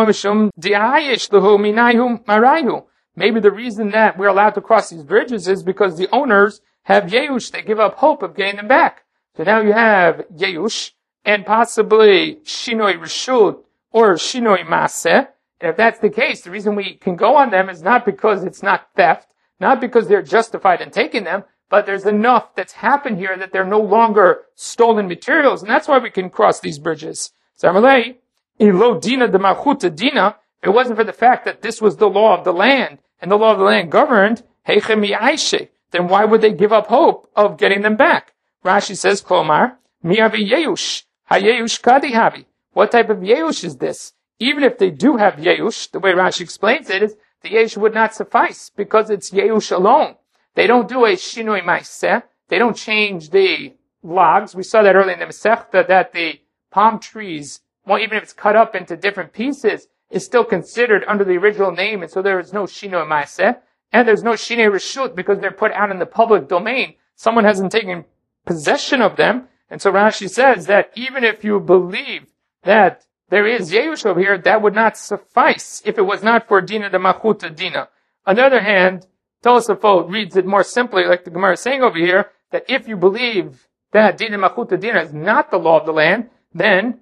A: maybe the reason that we're allowed to cross these bridges is because the owners have Yeush, they give up hope of getting them back. So now you have Yeush, and possibly Shinoi Rishut, or shinoi maseh. And if that's the case, the reason we can go on them is not because it's not theft, not because they're justified in taking them, but there's enough that's happened here that they're no longer stolen materials, and that's why we can cross these bridges. Zamalei, ilo dina de malchuta dina, if it wasn't for the fact that this was the law of the land, and the law of the land governed, heichem yaishe, then why would they give up hope of getting them back? Rashi says, Klomar, mi avi yeush, hayeush kadi havi. What type of yeush is this? Even if they do have yeush, the way Rashi explains it is, the yeush would not suffice, because it's yeush alone. They don't do a shinoi maaseh. They don't change the logs. We saw that earlier in the Masechta, that the palm trees, well, even if it's cut up into different pieces, is still considered under the original name, and so there is no shinoi maaseh, and there's no shinoi reshut, because they're put out in the public domain. Someone hasn't taken possession of them, and so Rashi says that even if you believe that there is yeush over here, that would not suffice if it was not for dina de malchuta dina. On the other hand, Tosafot reads it more simply, like the Gemara is saying over here, that if you believe that dina malchuta dina is not the law of the land, then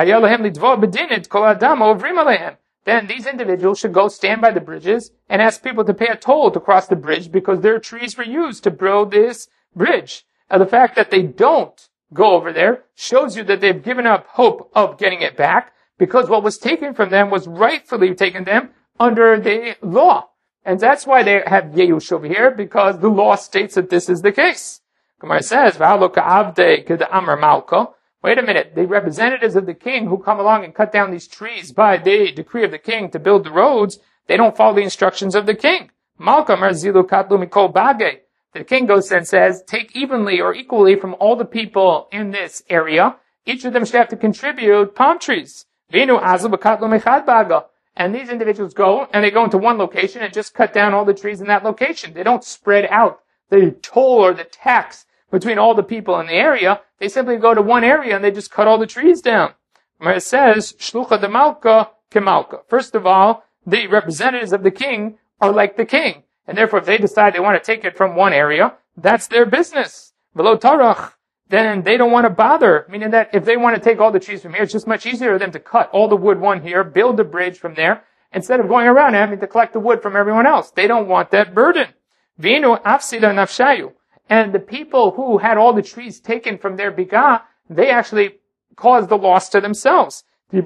A: then these individuals should go stand by the bridges and ask people to pay a toll to cross the bridge, because their trees were used to build this bridge. And the fact that they don't go over there shows you that they've given up hope of getting it back, because what was taken from them was rightfully taken them under the law. And that's why they have yeush over here, because the law states that this is the case. Gemara says, wait a minute, the representatives of the king who come along and cut down these trees by the decree of the king to build the roads, they don't follow the instructions of the king. The king goes and says, take evenly or equally from all the people in this area. Each of them should have to contribute palm trees. And these individuals go, and they go into one location and just cut down all the trees in that location. They don't spread out the toll or the tax between all the people in the area. They simply go to one area and they just cut all the trees down. Where it says, Shlucha de Malka kemalka. First of all, the representatives of the king are like the king. And therefore, if they decide they want to take it from one area, that's their business. Velo tarach, then they don't want to bother. Meaning that if they want to take all the trees from here, it's just much easier for them to cut all the wood one here, build a bridge from there, instead of going around and having to collect the wood from everyone else. They don't want that burden. Vinu afsida nafshayu. And the people who had all the trees taken from their bigah, they actually caused the loss to themselves. They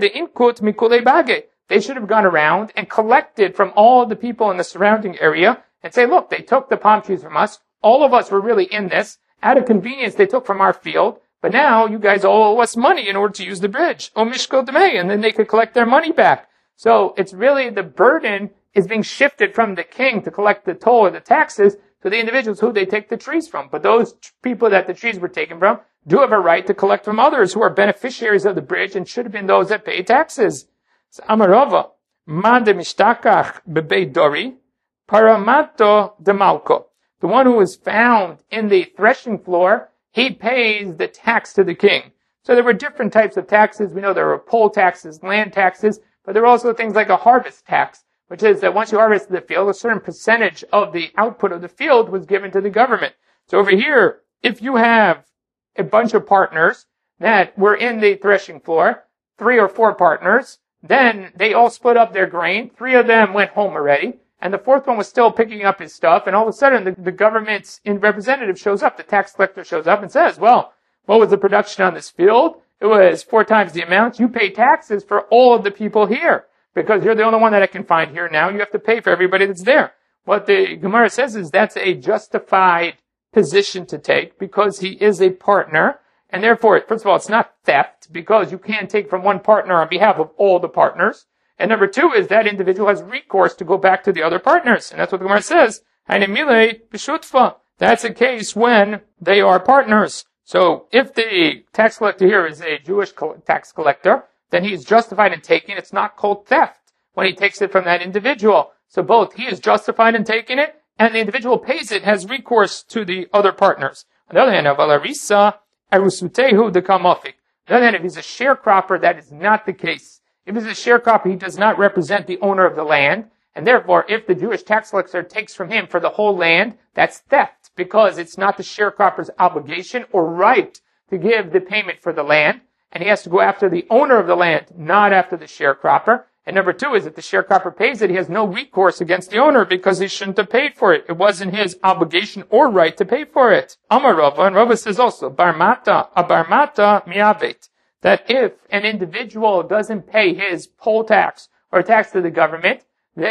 A: should have gone around and collected from all the people in the surrounding area and say, look, they took the palm trees from us. All of us were really in this. Out of convenience, they took from our field. But now you guys all owe us money in order to use the bridge. O mishkol demei, and then they could collect their money back. So it's really the burden is being shifted from the king to collect the toll or the taxes to the individuals who they take the trees from. But those people that the trees were taken from do have a right to collect from others who are beneficiaries of the bridge and should have been those that pay taxes. So Amarova, man de mishtakach bebei dori, paramato de malko. The one who is found in the threshing floor, he pays the tax to the king. So there were different types of taxes. We know there were poll taxes, land taxes, but there were also things like a harvest tax, which is that once you harvested the field, a certain percentage of the output of the field was given to the government. So over here, if you have a bunch of partners that were in the threshing floor, 3 or 4 partners, then they all split up their grain. 3 of them went home already, and the 4th one was still picking up his stuff, and all of a sudden the government's representative shows up, the tax collector shows up and says, well, what was the production on this field? It was 4 times the amount. You pay taxes for all of the people here, because you're the only one that I can find here now. You have to pay for everybody that's there. What the Gemara says is that's a justified position to take, because he is a partner, and therefore, first of all, it's not theft, because you can't take from one partner on behalf of all the partners. And number 2 is that individual has recourse to go back to the other partners. And that's what the Gemara says. That's a case when they are partners. So if the tax collector here is a Jewish tax collector, then he is justified in taking it. It's not called theft when he takes it from that individual. So both he is justified in taking it, and the individual pays it, has recourse to the other partners. On the other hand, avalarisa arusutehu dekamofik. On the other hand, if he's a sharecropper, that is not the case. If he's a sharecropper, he does not represent the owner of the land, and therefore, if the Jewish tax collector takes from him for the whole land, that's theft, because it's not the sharecropper's obligation or right to give the payment for the land. and he has to go after the owner of the land, not after the sharecropper. And number two is that the sharecropper pays it, he has no recourse against the owner because he shouldn't have paid for it. It wasn't his obligation or right to pay for it. Amar Rava, and Rava says also, a barmata miavet, that if an individual doesn't pay his poll tax or tax to the government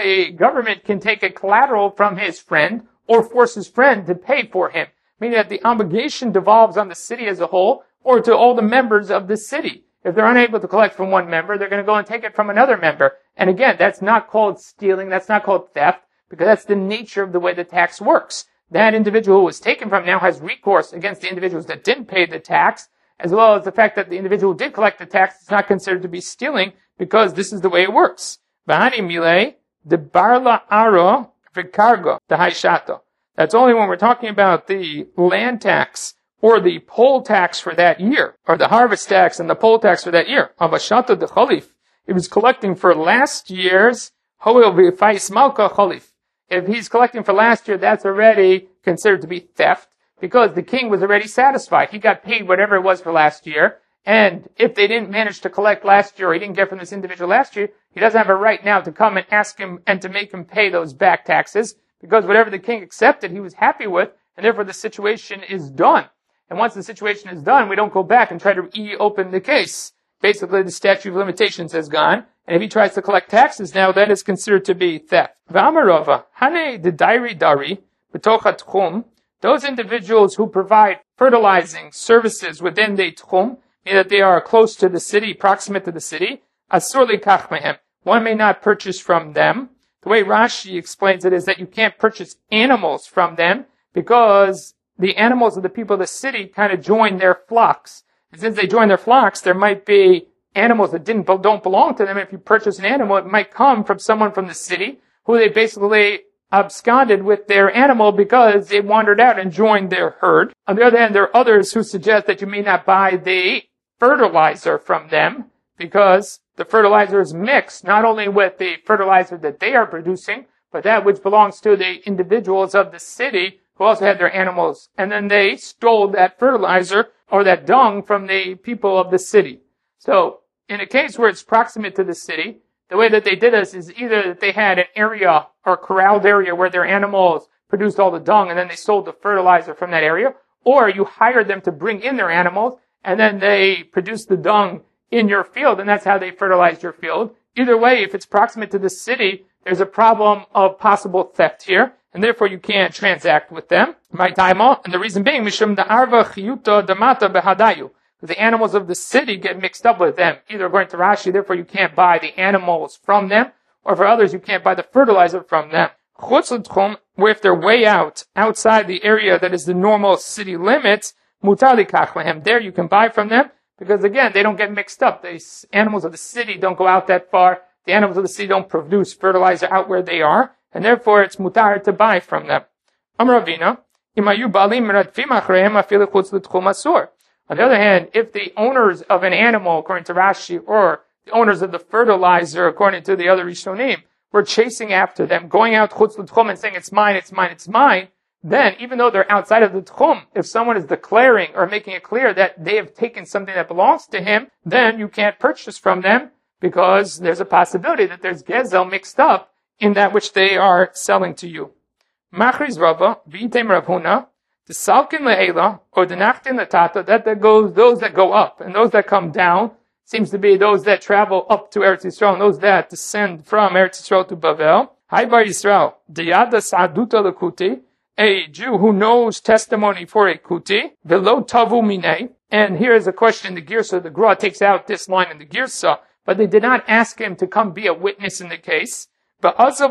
A: can take a collateral from his friend or force his friend to pay for him, meaning that the obligation devolves on the city as a whole or to all the members of the city. If they're unable to collect from one member, they're going to go and take it from another member. And again, that's not called stealing, that's not called theft, because that's the nature of the way the tax works. That individual who was taken from now has recourse against the individuals that didn't pay the tax, as well as the fact that the individual who did collect the tax is not considered to be stealing, because this is the way it works. V'hani milei, de barla aro v'kargo, de haishato. That's only when we're talking about the land tax, or the poll tax for that year, or the harvest tax and the poll tax for that year. Avashata de chalif. It was collecting for last year's hoil v'fais malka chalif. If he's collecting for last year, that's already considered to be theft, because the king was already satisfied. He got paid whatever it was for last year, and if they didn't manage to collect last year, or he didn't get from this individual last year, he doesn't have a right now to come and ask him and to make him pay those back taxes, because whatever the king accepted, he was happy with, and therefore the situation is done. And once the situation is done, we don't go back and try to reopen the case. Basically, the statute of limitations has gone, and if he tries to collect taxes now, that is considered to be theft. V'amarova, hane de dairi dari, b'tocha tchum, those individuals who provide fertilizing services within the tchum, meaning that they are close to the city, proximate to the city, asur likach mehem, one may not purchase from them. The way Rashi explains it is that you can't purchase animals from them, because the animals of the people of the city kind of join their flocks. And since they join their flocks, there might be animals that don't belong to them. If you purchase an animal, it might come from someone from the city who they basically absconded with their animal because they wandered out and joined their herd. On the other hand, there are others who suggest that you may not buy the fertilizer from them because the fertilizer is mixed not only with the fertilizer that they are producing, but that which belongs to the individuals of the city who also had their animals. And then they stole that fertilizer or that dung from the people of the city. So, in a case where it's proximate to the city, the way that they did this is either that they had an area or corralled area where their animals produced all the dung and then they sold the fertilizer from that area, or you hired them to bring in their animals and then they produced the dung in your field and that's how they fertilized your field. Either way, if it's proximate to the city, there's a problem of possible theft here, and therefore you can't transact with them. And the reason being, mishum da'arva chiyuta damata behadayu. The animals of the city get mixed up with them. Either according to Rashi, therefore you can't buy the animals from them, or for others you can't buy the fertilizer from them. Chutz l'tchum, where if they're way outside the area that is the normal city limits, mutar likach lehem. There you can buy from them, because again, they don't get mixed up. The animals of the city don't go out that far. The animals of the city don't produce fertilizer out where they are, and therefore it's mutar to buy from them. Amar Ravina, imayu balim meradfim achreihem afilu chutz l'tchum asur. On the other hand, if the owners of an animal, according to Rashi, or the owners of the fertilizer, according to the other Rishonim, were chasing after them, going out chutz l'tchum and saying, it's mine, it's mine, it's mine, then even though they're outside of the tchum, if someone is declaring or making it clear that they have taken something that belongs to him, then you can't purchase from them, because there's a possibility that there's gezel mixed up in that which they are selling to you. Machriz Rava, v'item Rav Huna, the salkin le'ela, or the nachtin latata, that goes, those that go up, and those that come down, seems to be those that travel up to Eretz Yisrael, and those that descend from Eretz Yisrael to Bavel. Hai bar Yisrael, diyada sa'aduta l'kuti, a Jew who knows testimony for a kuti, velo tavu minei, and here is a question in the Girsa, the Gra takes out this line in the Girsa, but they did not ask him to come be a witness in the case. But also,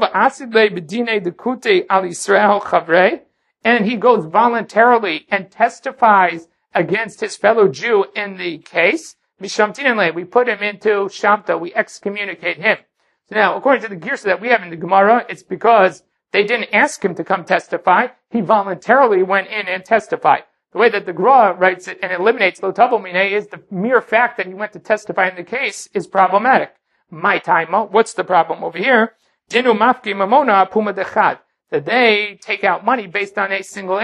A: and he goes voluntarily and testifies against his fellow Jew in the case. We put him into Shamta, we excommunicate him. So now, according to the Girsa that we have in the Gemara, it's because they didn't ask him to come testify. He voluntarily went in and testified. The way that the Gra writes it and eliminates lo tavo minei is the mere fact that he went to testify in the case is problematic. My time, what's the problem over here? Dinu mafki mamona puma dechad. That they take out money based on a single aid.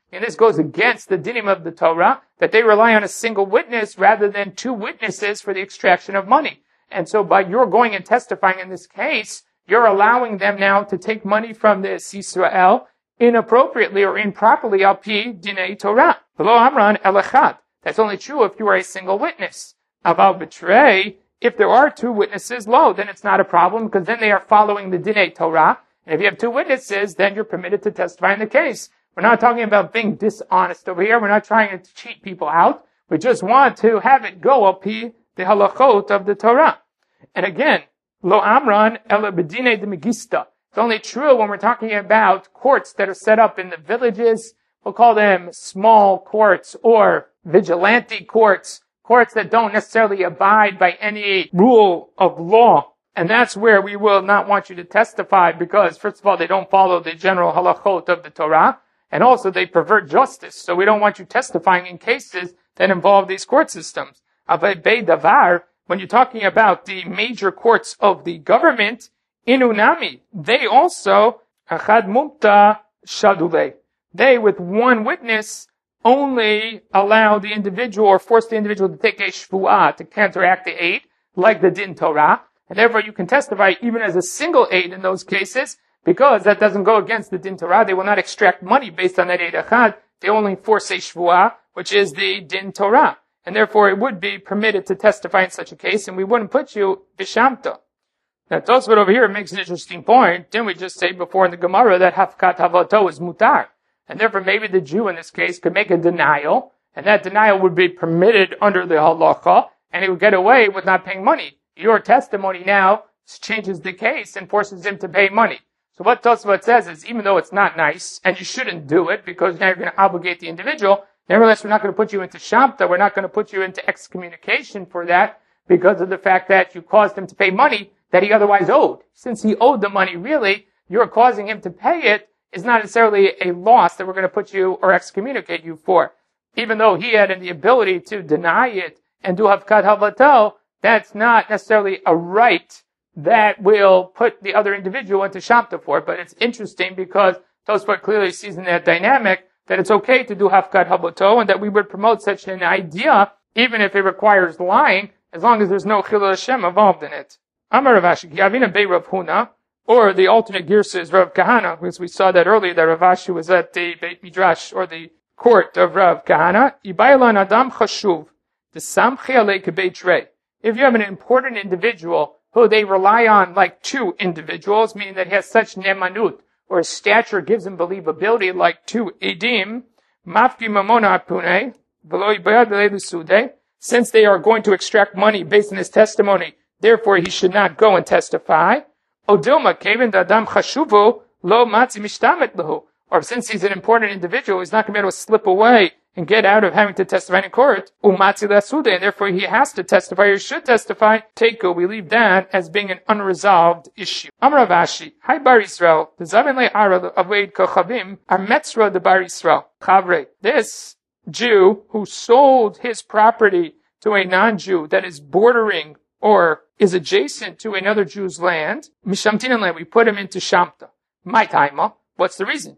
A: And this goes against the dinim of the Torah, that they rely on a single witness rather than two witnesses for the extraction of money. And so by your going and testifying in this case, you're allowing them now to take money from the Yisrael inappropriately or improperly al pi dinei Torah. V'lo amran el echad. That's only true if you are a single witness. Aval betray, if there are two witnesses, then it's not a problem because then they are following the dinei Torah. And if you have two witnesses, then you're permitted to testify in the case. We're not talking about being dishonest over here. We're not trying to cheat people out. We just want to have it go al pi the halachot of the Torah. And again, lo amran ela bedine de megista. It's only true when we're talking about courts that are set up in the villages. We'll call them small courts or vigilante courts, courts that don't necessarily abide by any rule of law. And that's where we will not want you to testify because, first of all, they don't follow the general halachot of the Torah, and also they pervert justice. So we don't want you testifying in cases that involve these court systems. Avei davar, when you're talking about the major courts of the government, inunami, they also, achad mumta shadule. They, with one witness, only allow the individual or force the individual to take a shvuah to counteract the aid, like the din Torah. And therefore you can testify even as a single aid in those cases, because that doesn't go against the din Torah. They will not extract money based on that aid achad. They only force a shvuah, which is the din Torah. And therefore it would be permitted to testify in such a case, and we wouldn't put you bishamta. Now Tosfot over here makes an interesting point. Didn't we just say before in the Gemara that hafkat havato is mutar? And therefore maybe the Jew in this case could make a denial, and that denial would be permitted under the halacha, and he would get away with not paying money. Your testimony now changes the case and forces him to pay money. So what Tosfot says is, even though it's not nice, and you shouldn't do it because now you're going to obligate the individual, nevertheless we're not going to put you into shamta, we're not going to put you into excommunication for that because of the fact that you caused him to pay money that he otherwise owed. Since he owed the money really, you're causing him to pay it is not necessarily a loss that we're going to put you or excommunicate you for. Even though he had the ability to deny it and do havkat havato, that's not necessarily a right that will put the other individual into shamta for. But it's interesting because Tosfot clearly sees in that dynamic that it's okay to do hafkat havato and that we would promote such an idea even if it requires lying, as long as there's no chilul Hashem involved in it. Amar Rav Ashi, Yavina Bei Rav Huna, or the alternate girsa is Rav Kahana, because we saw that earlier that Rav Ashi was at the Beit Midrash, or the court of Rav Kahana. Ibaylan Adam Chashuv, the Samchi Alei Kebeit Rei. If you have an important individual who they rely on like two individuals, meaning that he has such nemanut, or his stature gives him believability like two edim, mafki mamona apune, v'lo yibayad le'lusude, since they are going to extract money based on his testimony, therefore he should not go and testify. Odilma kevin dadam chashuvu lo matzi mishtamet lahu. Or since he's an important individual, he's not going to be able to slip away and get out of having to testify in court. Umatzi lasude, and therefore he has to testify or should testify. Teiko, we leave that as being an unresolved issue. Amar Rav Ashi, Hi Bar Yisrael, the Zavin le'ara avoid kochavim are metzra de Bar Yisrael. Chavre, this Jew who sold his property to a non-Jew that is bordering or is adjacent to another Jew's land, mishamtinan land, we put him into shamta. My taima, what's the reason?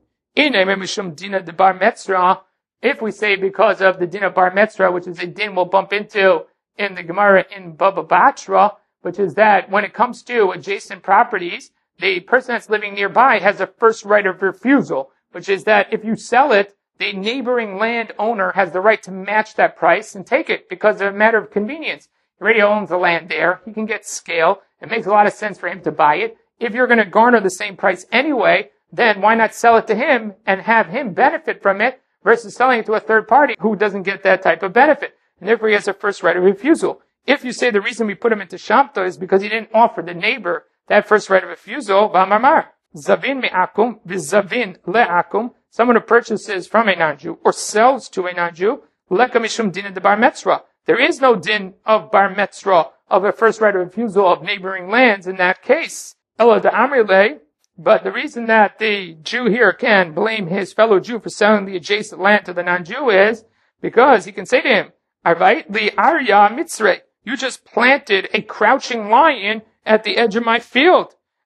A: If we say because of the din of bar metzra, which is a din we'll bump into in the Gemara in Baba Batra, which is that when it comes to adjacent properties, the person that's living nearby has a first right of refusal, which is that if you sell it, the neighboring landowner has the right to match that price and take it because of a matter of convenience. He already owns the land there. He can get scale. It makes a lot of sense for him to buy it. If you're going to garner the same price anyway, then why not sell it to him and have him benefit from it versus selling it to a third party who doesn't get that type of benefit? And therefore he has a first right of refusal. If you say the reason we put him into shamta is because he didn't offer the neighbor that first right of refusal, v'amamar, zavin me'akum v'zavin le'akum, someone who purchases from a non-Jew or sells to a non-Jew, leka mishum din de bar metzra. There is no din of bar metzra, of a first right of refusal of neighboring lands in that case. Ela de amrile, but the reason that the Jew here can blame his fellow Jew for selling the adjacent land to the non-Jew is because he can say to him, Arvait li arya mitzre, you just planted a crouching lion at the edge of my field.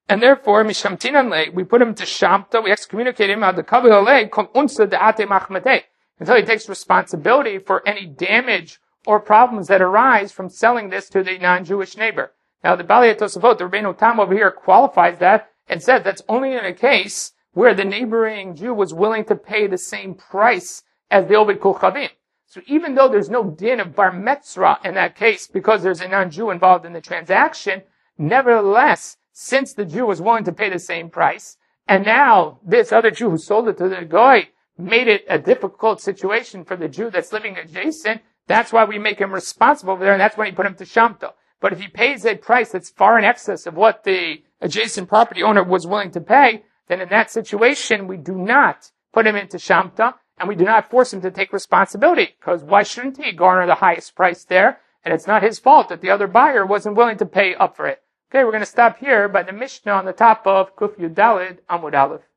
A: And therefore, mishamtinan le, we put him to shamta, we excommunicate him out the kavil le, kol unsa de'ate machmate, until he takes responsibility for any damage or problems that arise from selling this to the non-Jewish neighbor. Now, the Balei Tosafot, the Rabbeinu Tam over here, qualifies that and says that's only in a case where the neighboring Jew was willing to pay the same price as the Ovid Kochavim. So even though there's no din of bar metzra in that case, because there's a non-Jew involved in the transaction, nevertheless, since the Jew was willing to pay the same price, and now this other Jew who sold it to the Goy made it a difficult situation for the Jew that's living adjacent, that's why we make him responsible over there, and that's why he put him to Shamta. But if he pays a price that's far in excess of what the adjacent property owner was willing to pay, then in that situation, we do not put him into Shamta, and we do not force him to take responsibility, because why shouldn't he garner the highest price there? And it's not his fault that the other buyer wasn't willing to pay up for it. Okay, we're going to stop here by the Mishnah on the top of Kuf Yud Daled Amud Aleph.